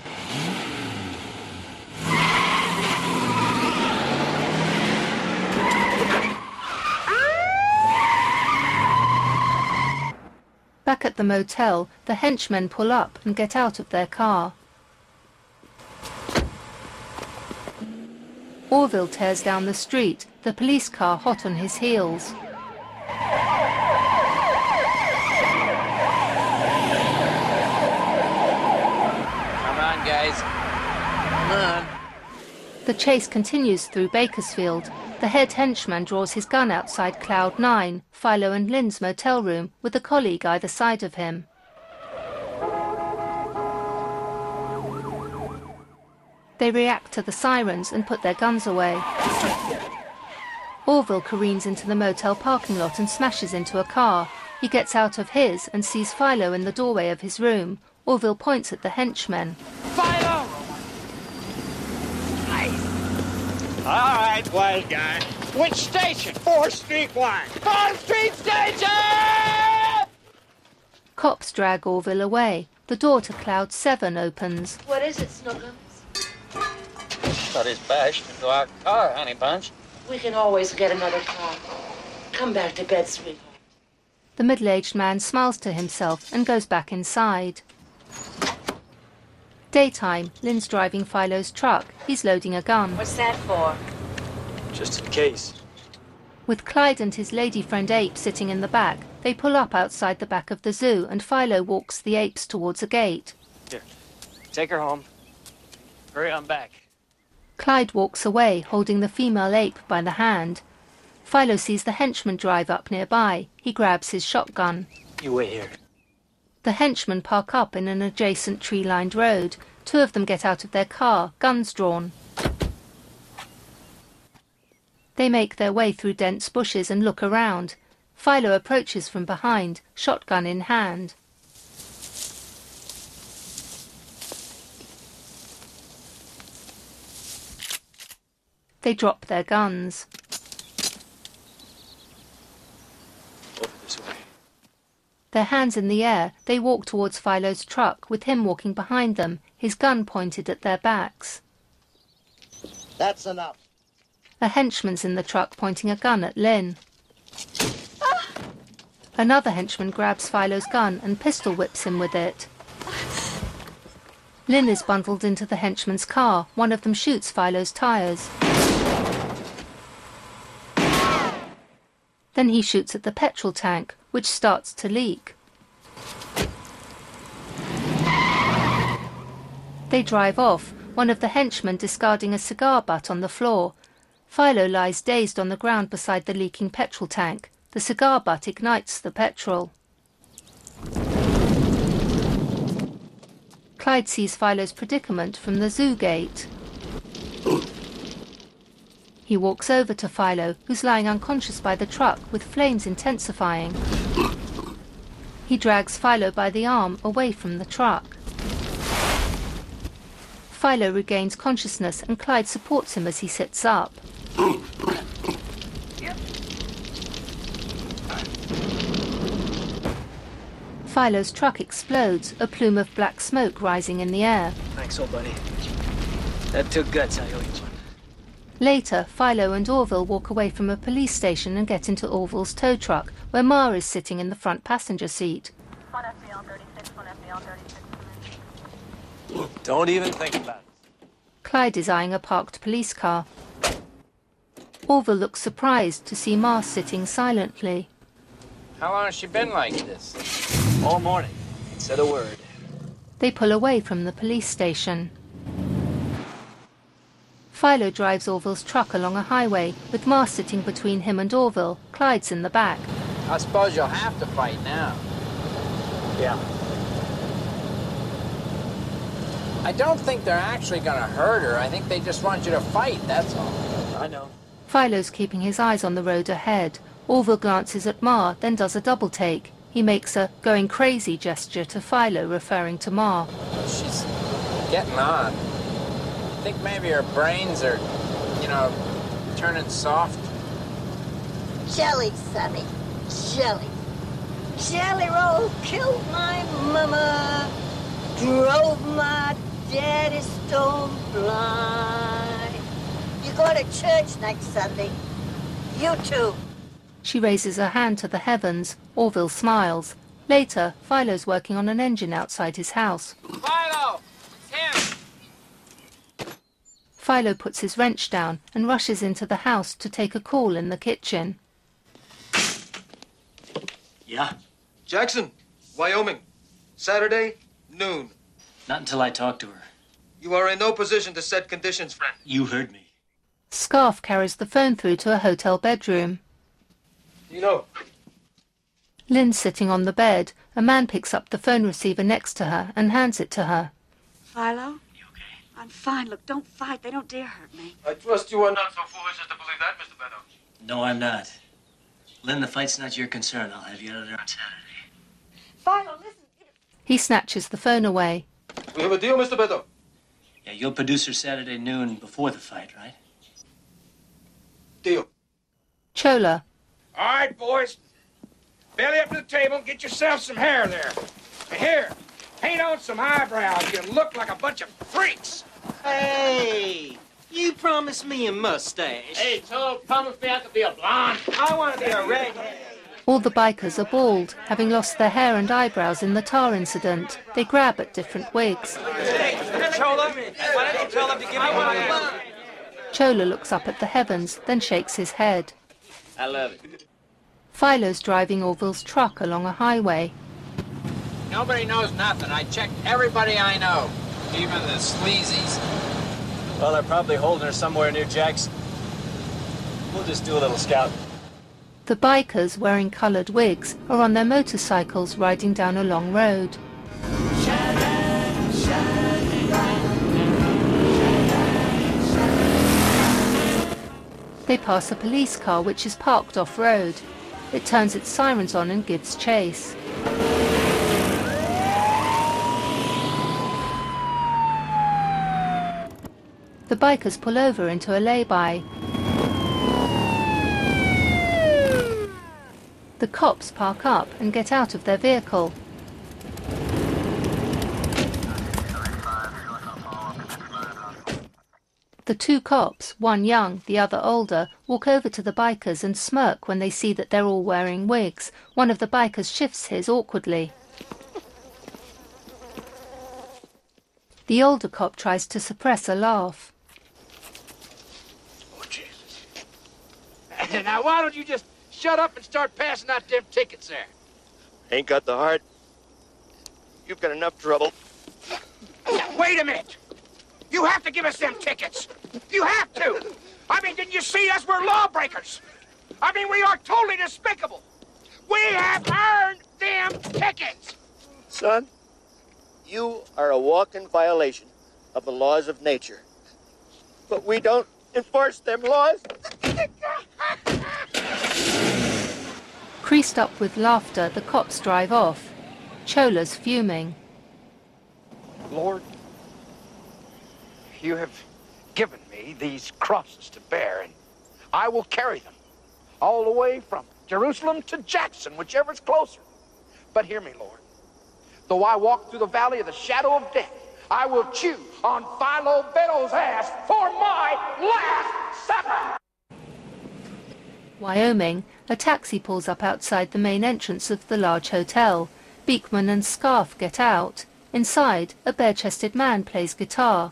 Back at the motel, the henchmen pull up and get out of their car. Orville tears down the street, the police car hot on his heels. Come on, guys. Come on. The chase continues through Bakersfield. The head henchman draws his gun outside Cloud 9, Philo and Lynn's motel room, with a colleague either side of him. They react to the sirens and put their guns away. Orville careens into the motel parking lot and smashes into a car. He gets out of his and sees Philo in the doorway of his room. Orville points at the henchmen. Philo! All right, wise guy. Which station? 4th Street line. 4th Street Station! Cops drag Orville away. The door to Cloud 7 opens. What is it, Snookums? But he's bashed into our car, honey bunch. We can always get another car. Come back to bed, sweetheart. The middle-aged man smiles to himself and goes back inside. Daytime, Lynn's driving Philo's truck. He's loading a gun. What's that for? Just in case. With Clyde and his lady friend Ape sitting in the back, they pull up outside the back of the zoo and Philo walks the apes towards a gate. Here, take her home. Hurry on back. Clyde walks away, holding the female ape by the hand. Philo sees the henchman drive up nearby. He grabs his shotgun. You wait here. The henchmen park up in an adjacent tree-lined road. 2 of them get out of their car, guns drawn. They make their way through dense bushes and look around. Philo approaches from behind, shotgun in hand. They drop their guns. Over this way. Their hands in the air, they walk towards Philo's truck, with him walking behind them, his gun pointed at their backs. That's enough. A henchman's in the truck pointing a gun at Lynn. Another henchman grabs Philo's gun and pistol whips him with it. Lynn is bundled into the henchman's car. One of them shoots Philo's tires. Then he shoots at the petrol tank, which starts to leak. They drive off, one of the henchmen discarding a cigar butt on the floor. Philo lies dazed on the ground beside the leaking petrol tank. The cigar butt ignites the petrol. Clyde sees Philo's predicament from the zoo gate. He walks over to Philo, who's lying unconscious by the truck, with flames intensifying. He drags Philo by the arm away from the truck. Philo regains consciousness and Clyde supports him as he sits up. Philo's truck explodes, a plume of black smoke rising in the air. Thanks, old buddy. That took guts, I owe you one. Later, Philo and Orville walk away from a police station and get into Orville's tow truck, where Ma is sitting in the front passenger seat. Don't even think about it. Clyde is eyeing a parked police car. Orville looks surprised to see Ma sitting silently. How long has she been like this? All morning. Ain't said a word. They pull away from the police station. Philo drives Orville's truck along a highway, with Ma sitting between him and Orville. Clyde's in the back. I suppose you'll have to fight now. Yeah. I don't think they're actually gonna hurt her. I think they just want you to fight, that's all. I know. Philo's keeping his eyes on the road ahead. Orville glances at Ma, then does a double take. He makes a going crazy gesture to Philo, referring to Ma. She's getting on. I think maybe her brains are, turning soft. Jelly, Sonny. Jelly. Jelly Roll killed my mama. Drove my daddy stone blind. You go to church next Sunday. You too. She raises her hand to the heavens. Orville smiles. Later, Philo's working on an engine outside his house. Philo! It's him! Philo puts his wrench down and rushes into the house to take a call in the kitchen. Yeah? Jackson, Wyoming. Saturday, noon. Not until I talk to her. You are in no position to set conditions, friend. You heard me. Scarf carries the phone through to a hotel bedroom. You know. Lynn's sitting on the bed. A man picks up the phone receiver next to her and hands it to her. Philo? You okay? I'm fine. Look, don't fight. They don't dare hurt me. I trust you are not so foolish as to believe that, Mr. Beddoe. No, I'm not. Lynn, the fight's not your concern. I'll have you out of there on Saturday. Philo, listen. He snatches the phone away. We have a deal, Mr. Beddoe. Yeah, you'll produce her Saturday noon before the fight, right? Deal. Chola. All right, boys. Belly up to the table and get yourself some hair there. And here, paint on some eyebrows. You look like a bunch of freaks. Hey, you promised me a mustache. Hey, Toad, promise me I could be a blonde. I want to be a redhead. All the bikers are bald, having lost their hair and eyebrows in the tar incident. They grab at different wigs. Chola, why don't you tell them to give me one? Chola looks up at the heavens, then shakes his head. I love it. Philo's driving Orville's truck along a highway. Nobody knows nothing. I checked everybody I know, even the sleazies. Well, they're probably holding her somewhere near Jackson. We'll just do a little scouting. The bikers, wearing coloured wigs, are on their motorcycles riding down a long road. They pass a police car which is parked off-road. It turns its sirens on and gives chase. The bikers pull over into a lay-by. The cops park up and get out of their vehicle. The two cops, one young, the other older, walk over to the bikers and smirk when they see that they're all wearing wigs. One of the bikers shifts his awkwardly. The older cop tries to suppress a laugh. Oh, Jesus. Now, why don't you just shut up and start passing out them tickets there? Ain't got the heart. You've got enough trouble. Wait a minute. You have to give us them tickets. You have to. I mean, didn't you see us? We're lawbreakers. I mean, we are totally despicable. We have earned them tickets. Son, you are a walking violation of the laws of nature. But we don't enforce them laws. Creased up with laughter, the cops drive off. Chola's fuming. Lord, you have given me these crosses to bear, and I will carry them all the way from Jerusalem to Jackson, whichever's closer. But hear me, Lord. Though I walk through the valley of the shadow of death, I will chew on Philo Beddoes' ass for my last supper. Wyoming, a taxi pulls up outside the main entrance of the large hotel. Beekman and Scarf get out. Inside, a bare-chested man plays guitar.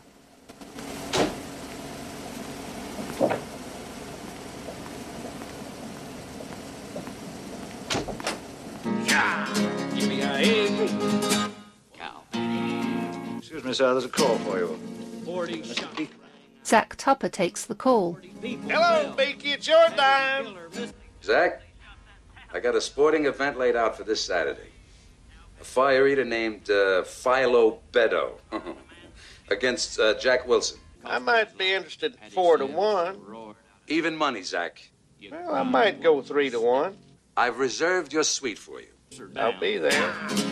Give me a egg. Cow. Excuse me, sir, there's a call for you. 40 shots. Zach Tupper takes the call. Hello, Beaky, it's your time. Zach, I got a sporting event laid out for this Saturday. A fire eater named Philo Beddoe against Jack Wilson. I might be interested 4-1. Even money, Zach. Well, I might go 3-1. I've reserved your suite for you. I'll be there.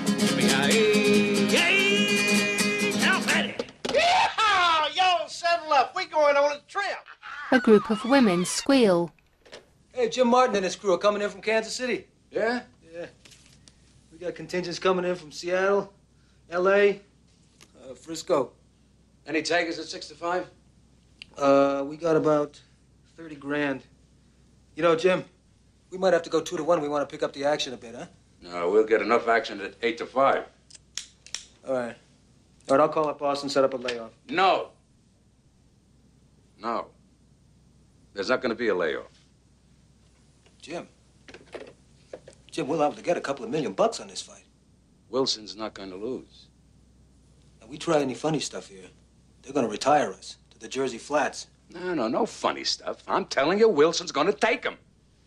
Now, Betty. Yeehaw! Y'all settle up. We going on a trip. A group of women squeal. Hey, Jim Martin and his crew are coming in from Kansas City. Yeah? Yeah. We got contingents coming in from Seattle, L.A., Frisco. Any takers at 6 to 5? We got about 30 grand. You know, Jim, we might have to go 2-1. We want to pick up the action a bit, huh? No, we'll get enough action at 8 to 5. All right. All right, I'll call up boss and set up a layoff. No. No. There's not going to be a layoff. Jim, we'll have to get a couple of $1 million on this fight. Wilson's not going to lose. Now, we try any funny stuff here, they're going to retire us to the Jersey Flats. No funny stuff. I'm telling you, Wilson's going to take him.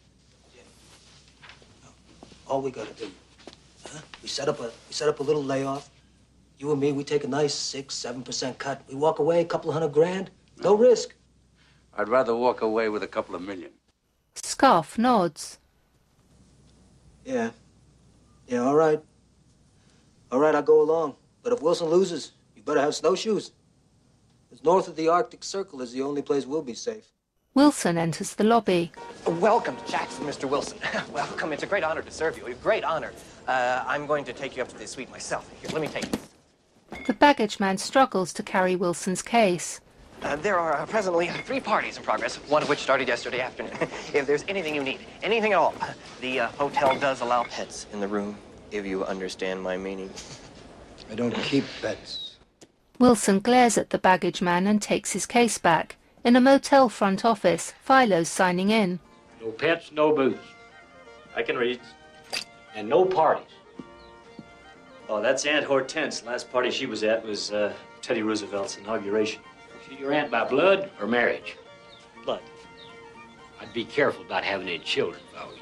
All we got to do, huh? We set up a little layoff. You and me, we take a nice 6-7% cut. We walk away, a couple of $100 grand, no risk. I'd rather walk away with a couple of million. Scarf nods. Yeah, all right. All right, I'll go along. But if Wilson loses, you better have snowshoes. Because north of the Arctic Circle is the only place we'll be safe. Wilson enters the lobby. Welcome to Jackson, Mr. Wilson. Welcome. It's a great honor to serve you. A great honor. I'm going to take you up to the suite myself. Here, let me take you. The baggage man struggles to carry Wilson's case. There are presently 3 parties in progress, one of which started yesterday afternoon. If there's anything you need, anything at all, the hotel does allow pets in the room, if you understand my meaning. I don't keep pets. Wilson glares at the baggage man and takes his case back. In a motel front office, Philo's signing in. No pets, no booze. I can read. And no parties. Oh, that's Aunt Hortense. Last party she was at was Teddy Roosevelt's inauguration. Is she your aunt by blood or marriage? Blood. I'd be careful about having any children if I were you.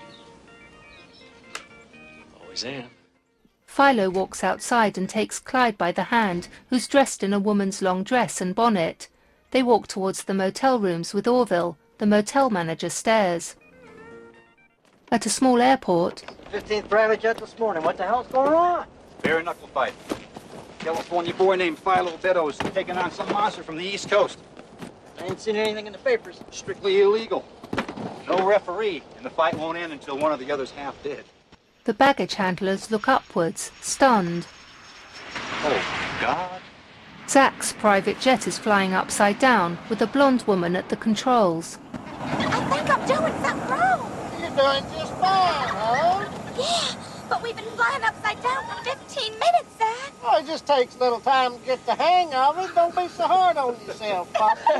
Always am. Philo walks outside and takes Clyde by the hand, who's dressed in a woman's long dress and bonnet. They walk towards the motel rooms with Orville. The motel manager stares. At a small airport... 15th private jet this morning. What the hell's going on? Bare knuckle fight. California boy named Philo Beddoes taking on some monster from the East Coast. I ain't seen anything in the papers. Strictly illegal. No referee, and the fight won't end until one of the others half dead. The baggage handlers look upwards, stunned. Oh, God. Zach's private jet is flying upside down, with a blonde woman at the controls. I think I'm doing something wrong. You're doing just fine, huh? Yeah, but we've been flying upside down for 15 minutes, Zach. Oh, it just takes a little time to get the hang of it. Don't be so hard on yourself, Pop. You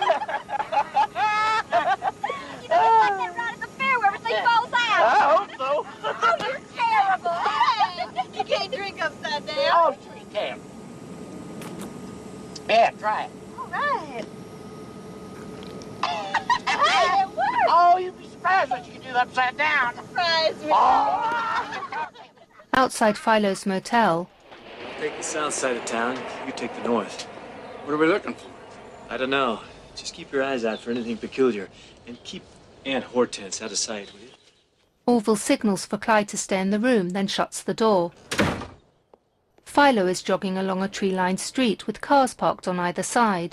know, it's like that ride at the fair where everything falls out. I hope so. Oh, you're terrible. Hey, you can't drink upside down. Oh, sure you can. Yeah, try it. All right. Hey, it worked. Oh, you'd be surprised what you can do upside down. Surprise me. Outside Philo's motel, I'll take the south side of town. You take the north. What are we looking for? I don't know. Just keep your eyes out for anything peculiar. And keep Aunt Hortense out of sight, will you? Orville signals for Clyde to stay in the room, then shuts the door. Philo is jogging along a tree-lined street with cars parked on either side.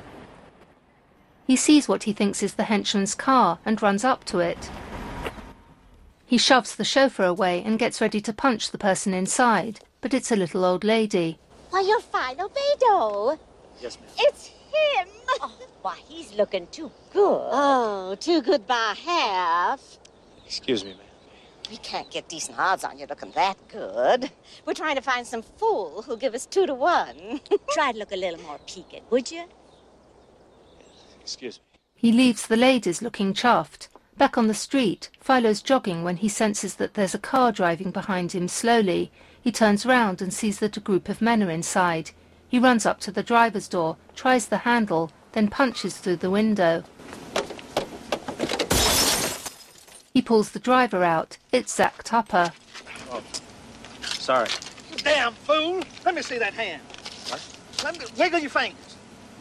He sees what he thinks is the henchman's car and runs up to it. He shoves the chauffeur away and gets ready to punch the person inside, but it's a little old lady. Why, you're Philo Bedo. Yes, ma'am. It's him. Oh, why, he's looking too good. Oh, too good by half. Excuse me, ma'am. We can't get decent odds on you looking that good. We're trying to find some fool who'll give us 2 to 1. Try to look a little more peaked, would you? Excuse me. He leaves the ladies looking chuffed. Back on the street, Philo's jogging when he senses that there's a car driving behind him slowly. He turns round and sees that a group of men are inside. He runs up to the driver's door, tries the handle, then punches through the window. He pulls the driver out. It's Zack Tupper. Oh, sorry. Damn fool! Let me see that hand. What? Let me wiggle your fingers.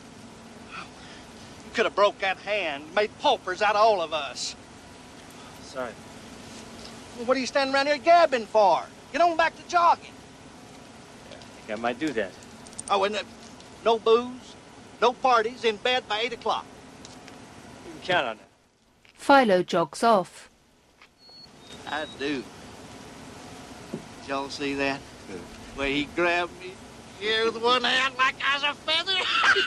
You could have broke that hand, made paupers out of all of us. Sorry. Well, what are you standing around here gabbing for? Get on back to jogging. I think I might do that. Oh, and no booze, no parties, in bed by 8 o'clock. You can count on it. Philo jogs off. I do. Did y'all see that? The way he grabbed me here with one hand like I was a feather?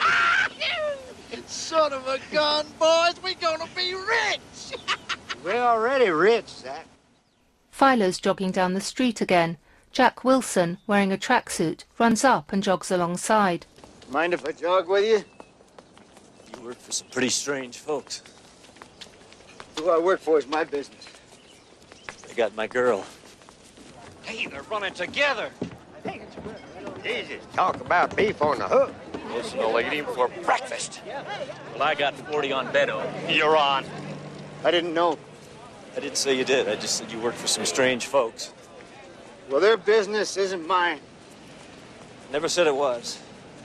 Son of a gun, boys, we gonna be rich! We're already rich, Zach. Philo's jogging down the street again. Jack Wilson, wearing a tracksuit, runs up and jogs alongside. Mind if I jog with you? You work for some pretty strange folks. Who I work for is my business. They got my girl. Hey, they're running together. Jesus, talk about beef on the hook. Listen, I'll eat him for breakfast. Well, I got 40 on Beto. You're on. I didn't know. I didn't say you did. I just said you worked for some strange folks. Well, their business isn't mine. Never said it was.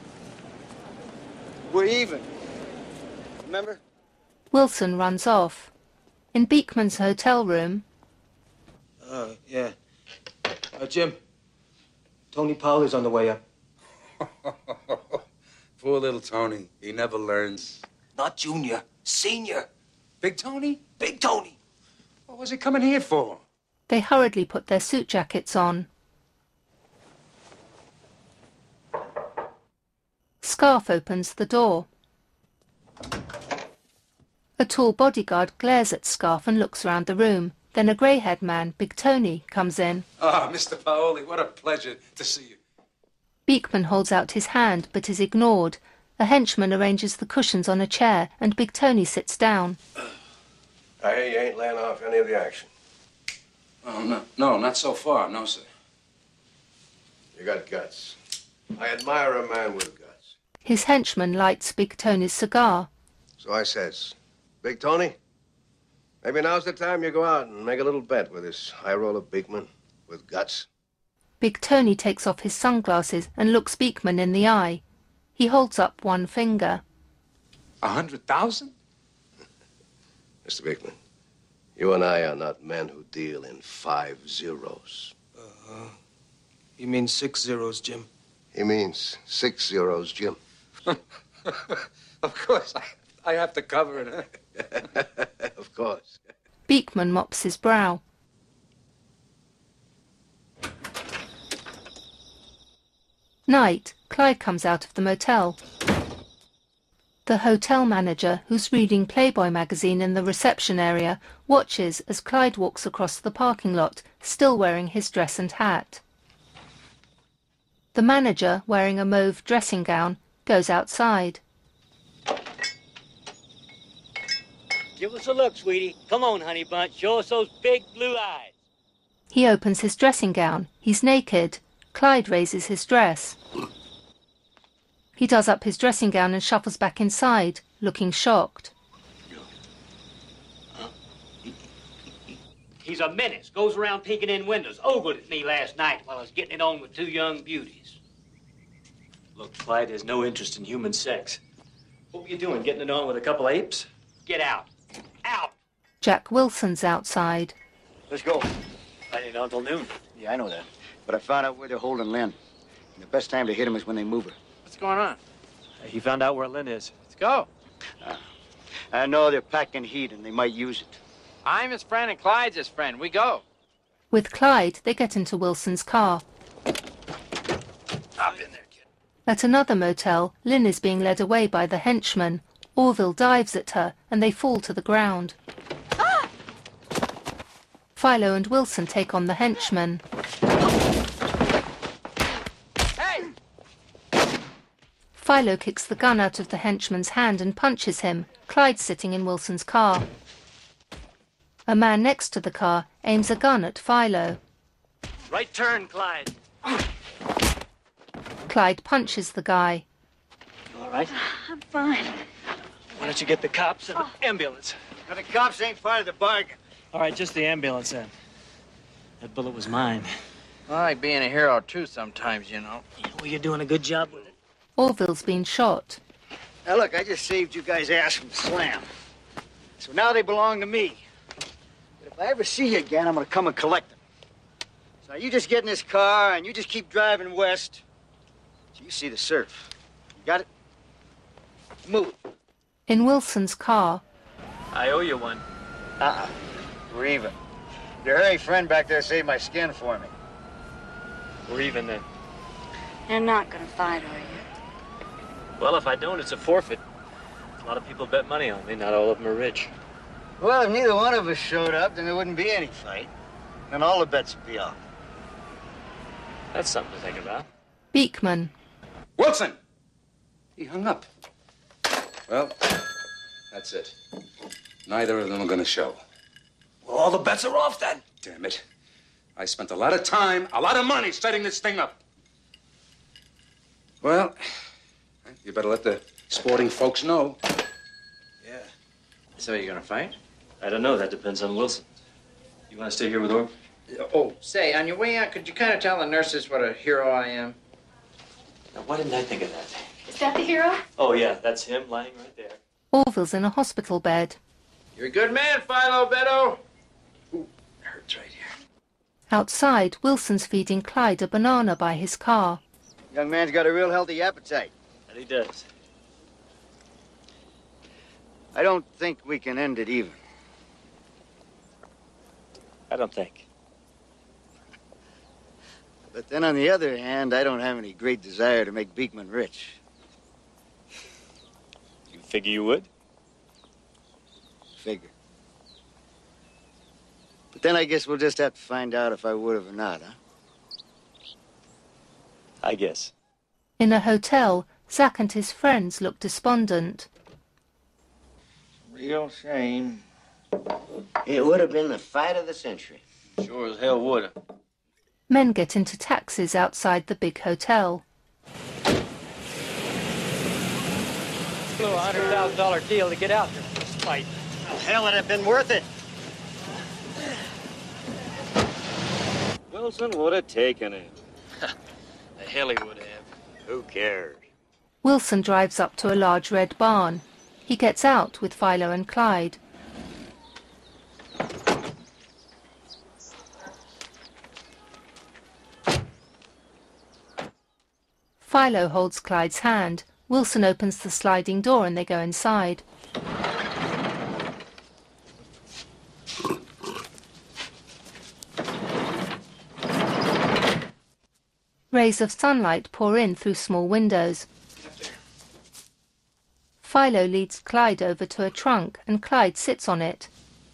We're even. Remember? Wilson runs off. In Beekman's hotel room... Yeah. Jim, Tony Powley's on the way up. Poor little Tony. He never learns. Not Junior, Senior. Big Tony? Big Tony. What was he coming here for? They hurriedly put their suit jackets on. Scarf opens the door. A tall bodyguard glares at Scarf and looks round the room. Then a grey-haired man, Big Tony, comes in. Ah, Mr. Paoli, what a pleasure to see you. Beekman holds out his hand, but is ignored. A henchman arranges the cushions on a chair, and Big Tony sits down. I hear you ain't laying off any of the action. Oh, no, not so far. No, sir. You got guts. I admire a man with guts. His henchman lights Big Tony's cigar. So I says, Big Tony, maybe now's the time you go out and make a little bet with this high roller Beekman with guts. Big Tony takes off his sunglasses and looks Beekman in the eye. He holds up one finger. 100,000? Mr. Beekman, you and I are not men who deal in 5 zeros. He means 6 zeros, Jim. He means 6 zeros, Jim. Of course, I have to cover it, huh? Of course. Beekman mops his brow. Night, Clyde comes out of the motel. The hotel manager, who's reading Playboy magazine in the reception area, watches as Clyde walks across the parking lot, still wearing his dress and hat. The manager, wearing a mauve dressing gown, goes outside. Give us a look, sweetie. Come on, honey bunch. Show us those big blue eyes. He opens his dressing gown. He's naked. Clyde raises his dress. He does up his dressing gown and shuffles back inside, looking shocked. He's a menace. Goes around peeking in windows. Ogled at me last night while I was getting it on with two young beauties. Look, Clyde has no interest in human sex. What were you doing, getting it on with a couple apes? Get out. Out! Jack Wilson's outside. Let's go. I ain't out till noon. Yeah, I know that. But I found out where they're holding Lynn. And the best time to hit him is when they move her. What's going on? He found out where Lynn is. Let's go. I know they're packing heat and they might use it. I'm his friend and Clyde's his friend. We go. With Clyde, they get into Wilson's car. Hop in there, kid. At another motel, Lynn is being led away by the henchman. Orville dives at her, and they fall to the ground. Ah! Philo and Wilson take on the henchman. Hey! Philo kicks the gun out of the henchman's hand and punches him. Clyde's sitting in Wilson's car. A man next to the car aims a gun at Philo. Right turn, Clyde. Clyde punches the guy. You all right? I'm fine. Why don't you get the cops and the ambulance? Now, the cops ain't part of the bargain. All right, just the ambulance then. That bullet was mine. I like being a hero, too, sometimes, you know. Well, you're doing a good job with it. Orville's been shot. Now, look, I just saved you guys' ass from the slam. So now they belong to me. But if I ever see you again, I'm gonna come and collect them. So you just get in this car and you just keep driving west. So you see the surf. You got it? Move. In Wilson's car, I owe you one. We're even. Your hairy friend back there saved my skin for me. We're even then. You're not gonna fight, are you? Well, if I don't, it's a forfeit. A lot of people bet money on me. Not all of them are rich. Well, if neither one of us showed up, then there wouldn't be any fight. Then all the bets would be off. That's something to think about. Beekman. Wilson! He hung up. Well, that's it. Neither of them are going to show. Well, all the bets are off then. Damn it. I spent a lot of time, a lot of money setting this thing up. Well, you better let the sporting folks know. Yeah. So you gonna fight? I don't know. That depends on Wilson. You want to stay here with Orv? Oh, say, on your way out, could you kind of tell the nurses what a hero I am? Now, why didn't I think of that? Is that the hero? Oh, yeah, that's him lying right there. Orville's in a hospital bed. You're a good man, Philo Beddoe. Ooh, it hurts right here. Outside, Wilson's feeding Clyde a banana by his car. Young man's got a real healthy appetite. And he does. I don't think we can end it even. I don't think. But then on the other hand, I don't have any great desire to make Beekman rich. You figure you would? Figure. But then I guess we'll just have to find out if I would have or not, huh? I guess. In a hotel, Zach and his friends look despondent. Real shame. It would have been the fight of the century. Sure as hell would have. Men get into taxis outside the big hotel. Blew a $100,000 deal to get out there for this fight. Hell, it'd have been worth it. Wilson would have taken it. The hell he would have. Who cares? Wilson drives up to a large red barn. He gets out with Philo and Clyde. Philo holds Clyde's hand. Wilson opens the sliding door and they go inside. Rays of sunlight pour in through small windows. Philo leads Clyde over to a trunk and Clyde sits on it.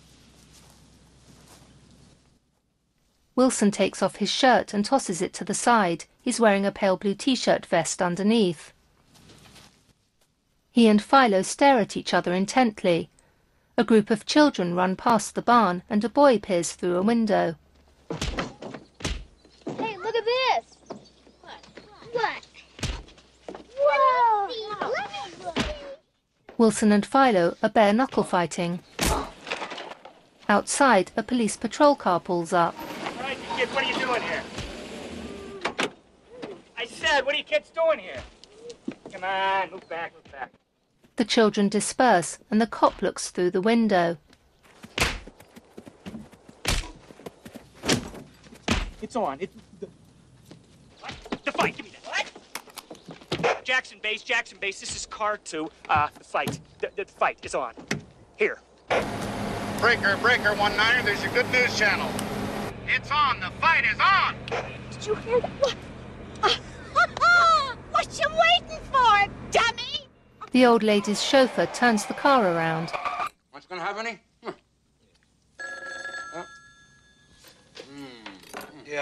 Wilson takes off his shirt and tosses it to the side. He's wearing a pale blue t-shirt vest underneath. He and Philo stare at each other intently. A group of children run past the barn and a boy peers through a window. Hey, look at this. What? Whoa! Wilson and Philo are bare-knuckle fighting. Outside, a police patrol car pulls up. All right, you kids, what are you doing here? I said, what are you kids doing here? Come on, move back, move back. The children disperse, and the cop looks through the window. It's on. The fight, give me that. What? Jackson Base, this is car 2. The fight. The fight is on. Here. Breaker 19, there's your good news channel. It's on, the fight is on! Did you hear that? What? What you waiting for, dummy? The old lady's chauffeur turns the car around. What's gonna have any? Yeah.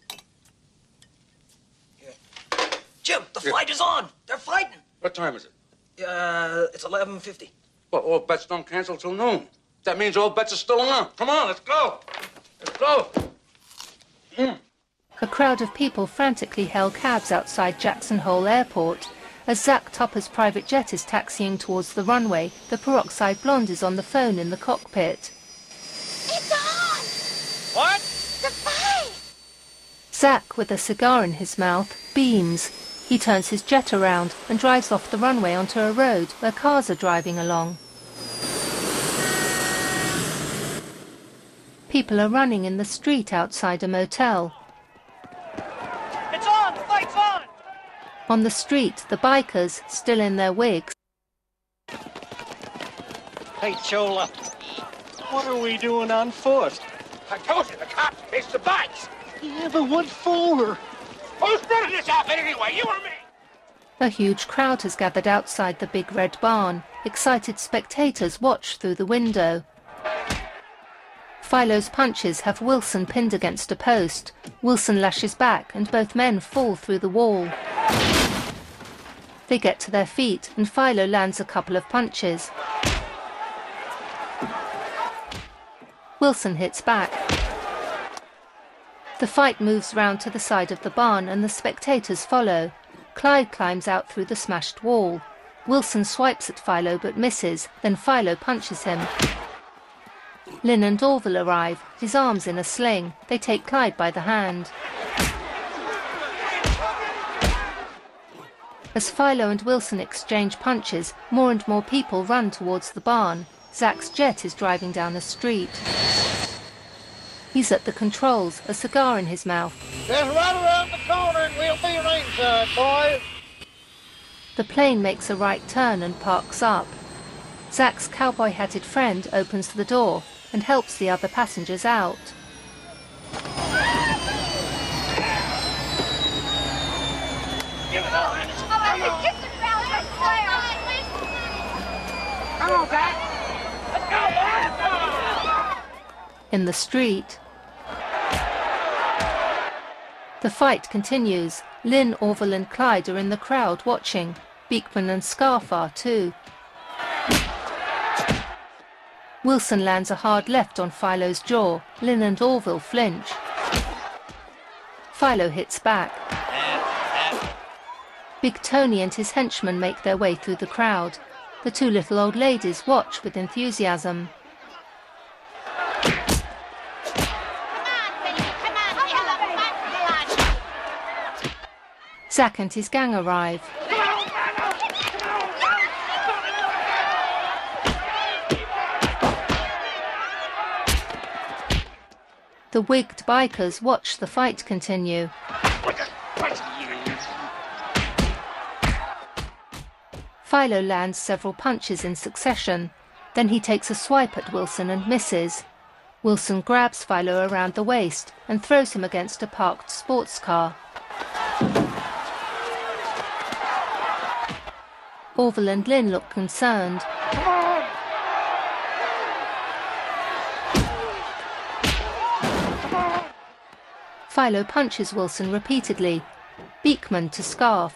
Jim, the fight is on. They're fighting. What time is it? It's 11:50. Well, all bets don't cancel till noon. That means all bets are still on. Come on, let's go. Let's go. A crowd of people frantically hail cabs outside Jackson Hole Airport. As Zack Topper's private jet is taxiing towards the runway, the peroxide blonde is on the phone in the cockpit. It's on! What? The fight! Zack, with a cigar in his mouth, beams. He turns his jet around and drives off the runway onto a road where cars are driving along. People are running in the street outside a motel. It's on! The fight's on! On the street, the bikers, still in their wigs. Hey, Chola. What are we doing on foot? I told you, the cops chased the bikes. Yeah, but what for? Who's running this outfit anyway, you or me? A huge crowd has gathered outside the big red barn. Excited spectators watch through the window. Philo's punches have Wilson pinned against a post. Wilson lashes back and both men fall through the wall. They get to their feet and Philo lands a couple of punches. Wilson hits back. The fight moves round to the side of the barn and the spectators follow. Clyde climbs out through the smashed wall. Wilson swipes at Philo but misses, then Philo punches him. Lynn and Orville arrive, his arms in a sling. They take Clyde by the hand. As Philo and Wilson exchange punches, more and more people run towards the barn. Zack's jet is driving down a street. He's at the controls, a cigar in his mouth. Just right around the corner and we'll be ringside, boys. The plane makes a right turn and parks up. Zack's cowboy-hatted friend opens the door and helps the other passengers out. Come on, Zach. Let's go. In the street, the fight continues. Lynn, Orville and Clyde are in the crowd watching. Beekman and Scarf are too. Wilson lands a hard left on Philo's jaw. Lynn and Orville flinch. Philo hits back. Big Tony and his henchmen make their way through the crowd. The two little old ladies watch with enthusiasm. Zack and his gang arrive. The wigged bikers watch the fight continue. Philo lands several punches in succession. Then he takes a swipe at Wilson and misses. Wilson grabs Philo around the waist and throws him against a parked sports car. Orville and Lynn look concerned. Philo punches Wilson repeatedly. Beekman to Scarf.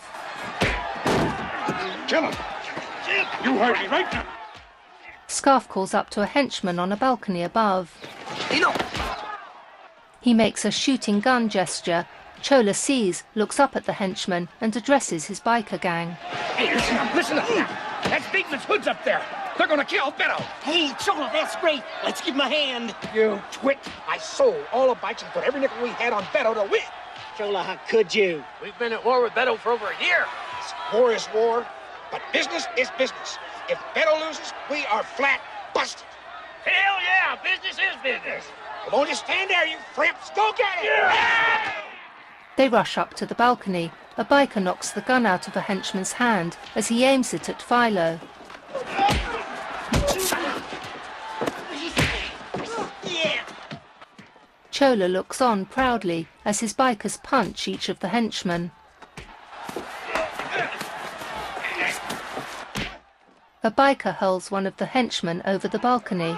Kill him. You heard me right now. Scarf calls up to a henchman on a balcony above. He makes a shooting gun gesture. Chola sees, looks up at the henchman, and addresses his biker gang. Hey, listen up now. That's Beekman's hoods up there. They're gonna kill Beto. Hey, Chola, that's great. Let's give him a hand. You twit. I sold all the bikes and put every nickel we had on Beto to win. Chola, how could you? We've been at war with Beto for over a year. War is war, but business is business. If Beto loses, we are flat busted. Hell yeah, business is business. Well, don't just stand there, you frimps. Go get it! Yeah! They rush up to the balcony. A biker knocks the gun out of a henchman's hand as he aims it at Philo. Chola looks on proudly as his bikers punch each of the henchmen. A biker hurls one of the henchmen over the balcony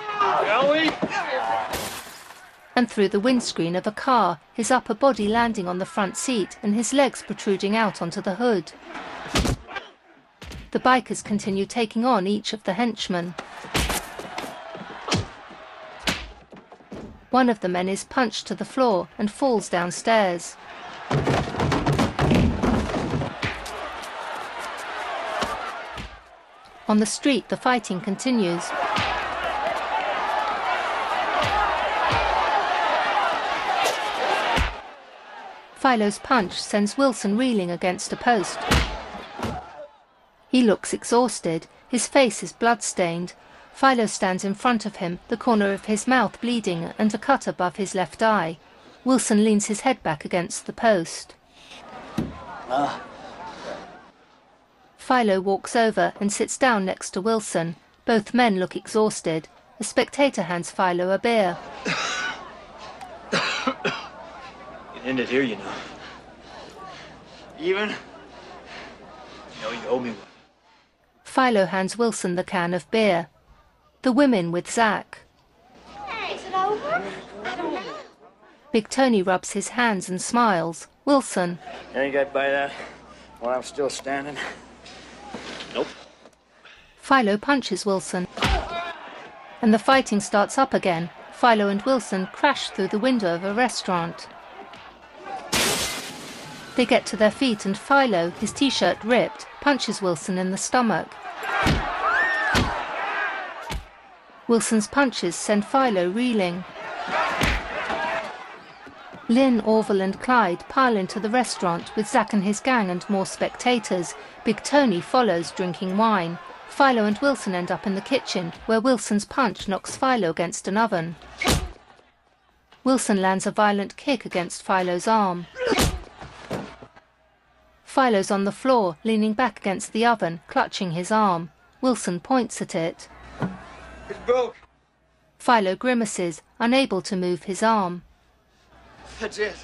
and through the windscreen of a car, his upper body landing on the front seat and his legs protruding out onto the hood. The bikers continue taking on each of the henchmen. One of the men is punched to the floor and falls downstairs. On the street, the fighting continues. Philo's punch sends Wilson reeling against a post. He looks exhausted. His face is blood-stained. Philo stands in front of him, the corner of his mouth bleeding and a cut above his left eye. Wilson leans his head back against the post. Philo walks over and sits down next to Wilson. Both men look exhausted. A spectator hands Philo a beer. It ended here, you know. Even? You know you owe me one. Philo hands Wilson the can of beer. The women with Zach. Hey, is it over? I don't know. Big Tony rubs his hands and smiles. Wilson. You ain't got by that while I'm still standing? Nope. Philo punches Wilson. And the fighting starts up again. Philo and Wilson crash through the window of a restaurant. They get to their feet and Philo, his t-shirt ripped, punches Wilson in the stomach. Wilson's punches send Philo reeling. Lynn, Orville and Clyde pile into the restaurant with Zach and his gang and more spectators. Big Tony follows, drinking wine. Philo and Wilson end up in the kitchen, where Wilson's punch knocks Philo against an oven. Wilson lands a violent kick against Philo's arm. Philo's on the floor, leaning back against the oven, clutching his arm. Wilson points at it. It's broke. Philo grimaces, unable to move his arm. That's it.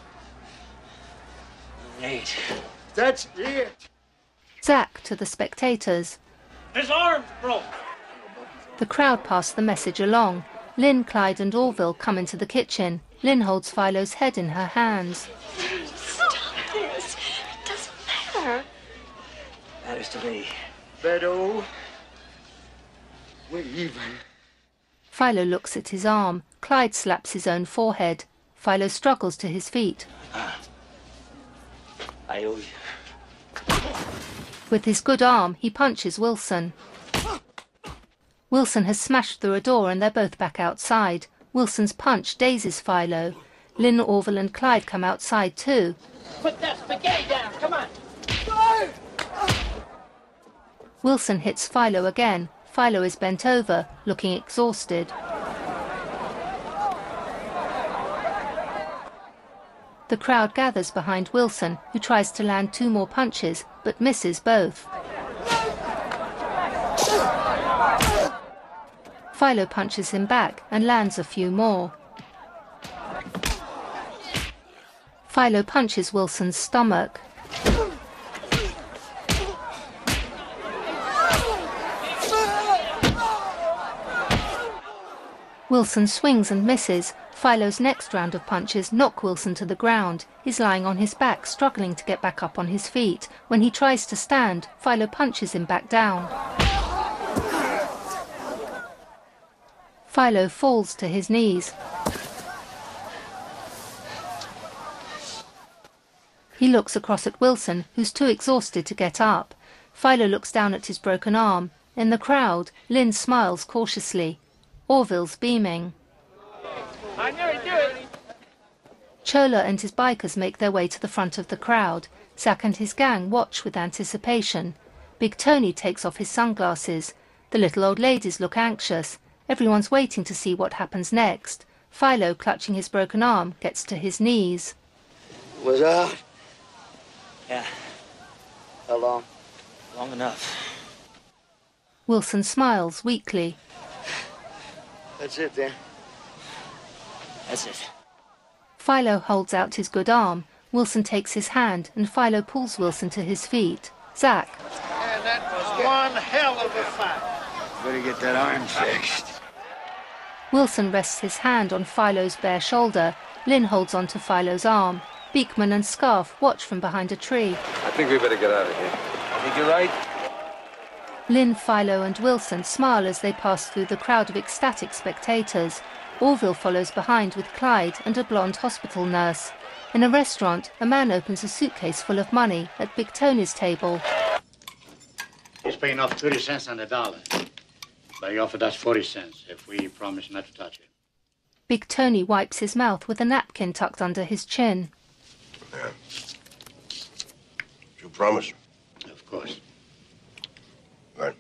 Nate. That's it. Zach to the spectators. His arm's broke. The crowd pass the message along. Lynn, Clyde and Orville come into the kitchen. Lynn holds Philo's head in her hands. Stop this. It doesn't matter. Matters to me. Beto. We're even. Philo looks at his arm. Clyde slaps his own forehead. Philo struggles to his feet. I owe you. With his good arm, he punches Wilson. Wilson has smashed through a door and they're both back outside. Wilson's punch dazes Philo. Lynn, Orville and Clyde come outside too. Put that spaghetti down. Come on. Wilson hits Philo again. Philo is bent over, looking exhausted. The crowd gathers behind Wilson, who tries to land 2 more punches, but misses both. Philo punches him back and lands a few more. Philo punches Wilson's stomach. Wilson swings and misses. Philo's next round of punches knock Wilson to the ground. He's lying on his back, struggling to get back up on his feet. When he tries to stand, Philo punches him back down. Philo falls to his knees. He looks across at Wilson, who's too exhausted to get up. Philo looks down at his broken arm. In the crowd, Lynn smiles cautiously. Orville's beaming. I knew he'd do it. Chola and his bikers make their way to the front of the crowd. Zack and his gang watch with anticipation. Big Tony takes off his sunglasses. The little old ladies look anxious. Everyone's waiting to see what happens next. Philo, clutching his broken arm, gets to his knees. Was out? Yeah. How long? Long enough. Wilson smiles weakly. That's it, then. That's it. Philo holds out his good arm. Wilson takes his hand, and Philo pulls Wilson to his feet. Zack. And that was one hell of a fight. Better get that arm fixed. Wilson rests his hand on Philo's bare shoulder. Lynn holds on to Philo's arm. Beekman and Scarf watch from behind a tree. I think we better get out of here. I think you're right. Lynn, Philo and Wilson smile as they pass through the crowd of ecstatic spectators. Orville follows behind with Clyde and a blonde hospital nurse. In a restaurant, a man opens a suitcase full of money at Big Tony's table. He's paying off 30 cents on the dollar. But he offered us 40 cents if we promise not to touch it. Big Tony wipes his mouth with a napkin tucked under his chin. Yeah. You promise? Of course. Right.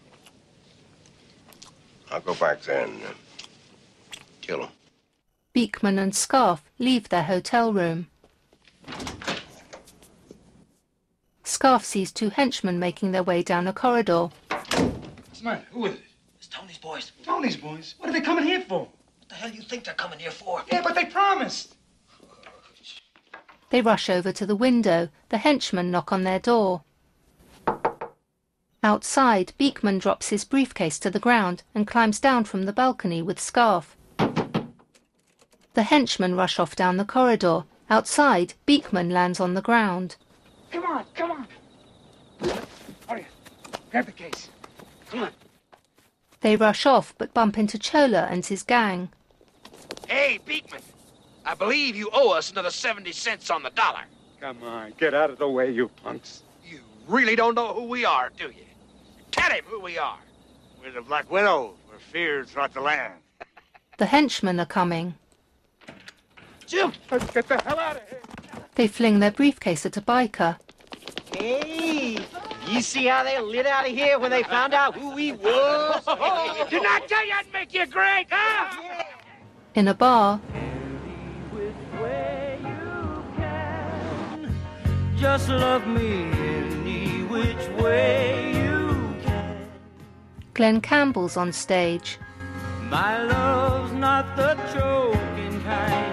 I'll go back there and kill him. Beekman and Scarf leave their hotel room. Scarf sees two henchmen making their way down a corridor. What's the matter? Who is it? It's Tony's boys. Tony's boys? What are they coming here for? What the hell you think they're coming here for? Yeah, but they promised. They rush over to the window. The henchmen knock on their door. Outside, Beekman drops his briefcase to the ground and climbs down from the balcony with Scarf. The henchmen rush off down the corridor. Outside, Beekman lands on the ground. Come on, come on. Hurry, grab the case. Come on. They rush off but bump into Chola and his gang. Hey, Beekman, I believe you owe us another 70 cents on the dollar. Come on, get out of the way, you punks. You really don't know who we are, do you? Tell him who we are. We're the Black Widows. We're feared throughout the land. The henchmen are coming. Jim, let's get the hell out of here. They fling their briefcase at a biker. Hey, you see how they lit out of here when they found out who we was? Did not tell you I'd make you great, huh? Yeah. In a bar, just love me any which way you can. Glenn Campbell's on stage. My love's not the choking kind.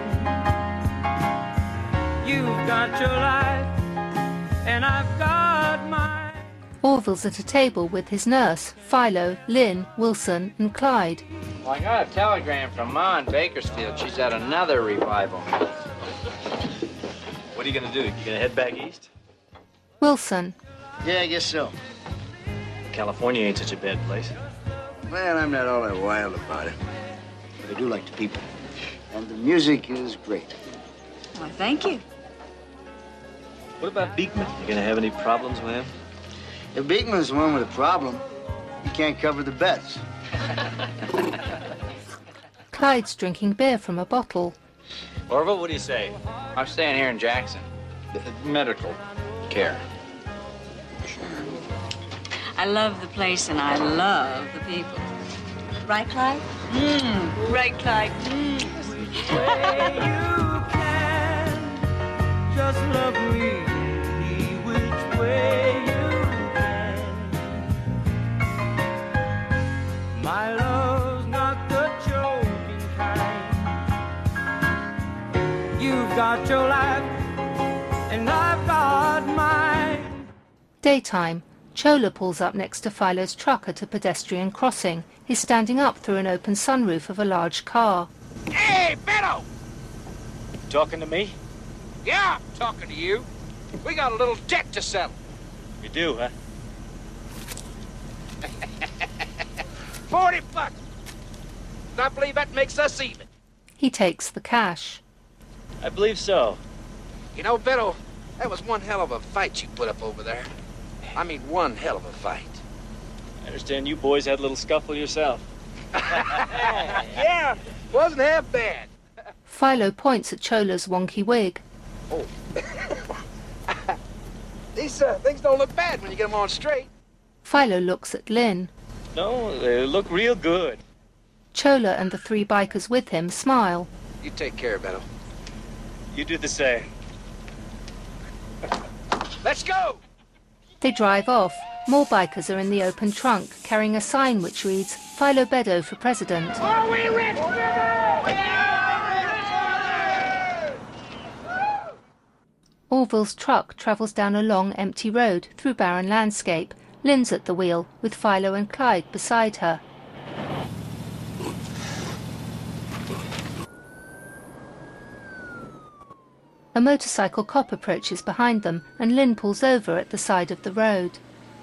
You've got your life, and I've got mine. Orville's at a table with his nurse, Philo, Lynn, Wilson and Clyde. Well, I got a telegram from Ma in Bakersfield. She's at another revival. What are you going to do? You going to head back east? Wilson. Yeah, I guess so. California ain't such a bad place. Well, I'm not all that wild about it. But I do like the people. And the music is great. Why, thank you. What about Beekman? You going to have any problems with him? If Beekman's the one with a problem, he can't cover the bets. Clyde's drinking beer from a bottle. Orville, what do you say? I'm staying here in Jackson. Medical care. I love the place and I love the people. Right, Clyde? Right, Clyde. Which way you can, just love me any which way you can. My love's not the choking kind. You've got your life, and I've got mine. Daytime. Chola pulls up next to Philo's truck at a pedestrian crossing. He's standing up through an open sunroof of a large car. Hey, Beto! Talking to me? Yeah, I'm talking to you. We got a little debt to settle. You do, huh? $40. I believe that makes us even. He takes the cash. I believe so. You know, Beto, That was one hell of a fight you put up over there. I mean, one hell of a fight. I understand you boys had a little scuffle yourself. Yeah, wasn't half bad. Philo points at Chola's wonky wig. Oh. These things don't look bad when you get them on straight. Philo looks at Lynn. No, they look real good. Chola and the 3 bikers with him smile. You take care, Beto. You do the same. Let's go! They drive off. More bikers are in the open trunk, carrying a sign which reads, Philo Beddoe for President. Are we rich? Orville's truck travels down a long, empty road through barren landscape. Lynn's at the wheel, with Philo and Clyde beside her. A motorcycle cop approaches behind them, and Lynn pulls over at the side of the road.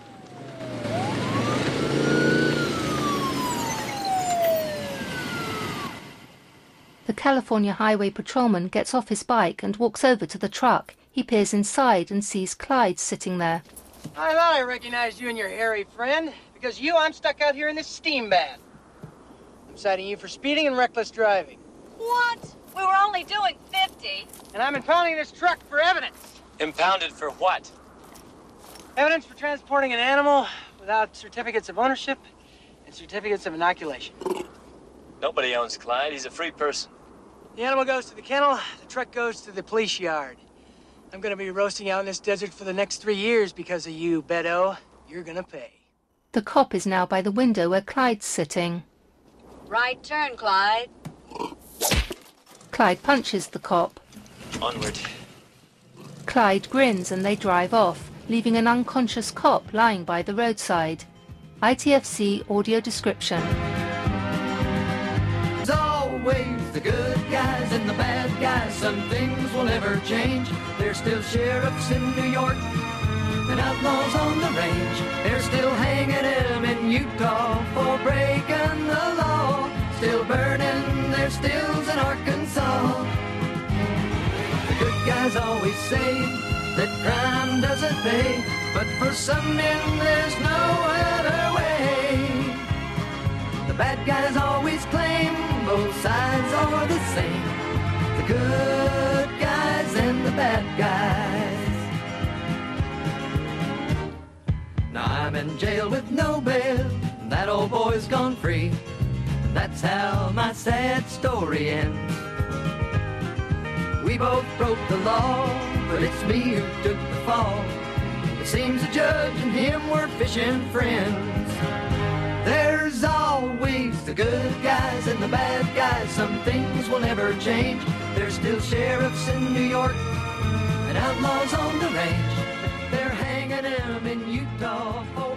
The California Highway Patrolman gets off his bike and walks over to the truck. He peers inside and sees Clyde sitting there. I thought I recognized you and your hairy friend. Because of you, I'm stuck out here in this steam bath. I'm citing you for speeding and reckless driving. What? We were only doing 50. And I'm impounding this truck for evidence. Impounded for what? Evidence for transporting an animal without certificates of ownership and certificates of inoculation. Nobody owns Clyde. He's a free person. The animal goes to the kennel, the truck goes to the police yard. I'm gonna be roasting out in this desert for the next 3 years because of you, Beddoe. You're gonna pay. The cop is now by the window where Clyde's sitting. Right turn, Clyde. Clyde punches the cop. Onward. Clyde grins and they drive off, leaving an unconscious cop lying by the roadside. ITFC audio description. There's always the good guys and the bad guys. Some things will never change. There's still sheriffs in New York and outlaws on the range. They're still hanging them in Utah for breaking the law. Still burning their stills in Arkansas. The good guys always say that crime doesn't pay, but for some men there's no other way. The bad guys always claim both sides are the same. The good guys and the bad guys. Now I'm in jail with no bail, that old boy's gone free. That's how my sad story ends. We both broke the law, but it's me who took the fall. It seems the judge and him were fishing friends. There's always the good guys and the bad guys. Some things will never change. There's still sheriffs in New York and outlaws on the range. They're hanging them in Utah for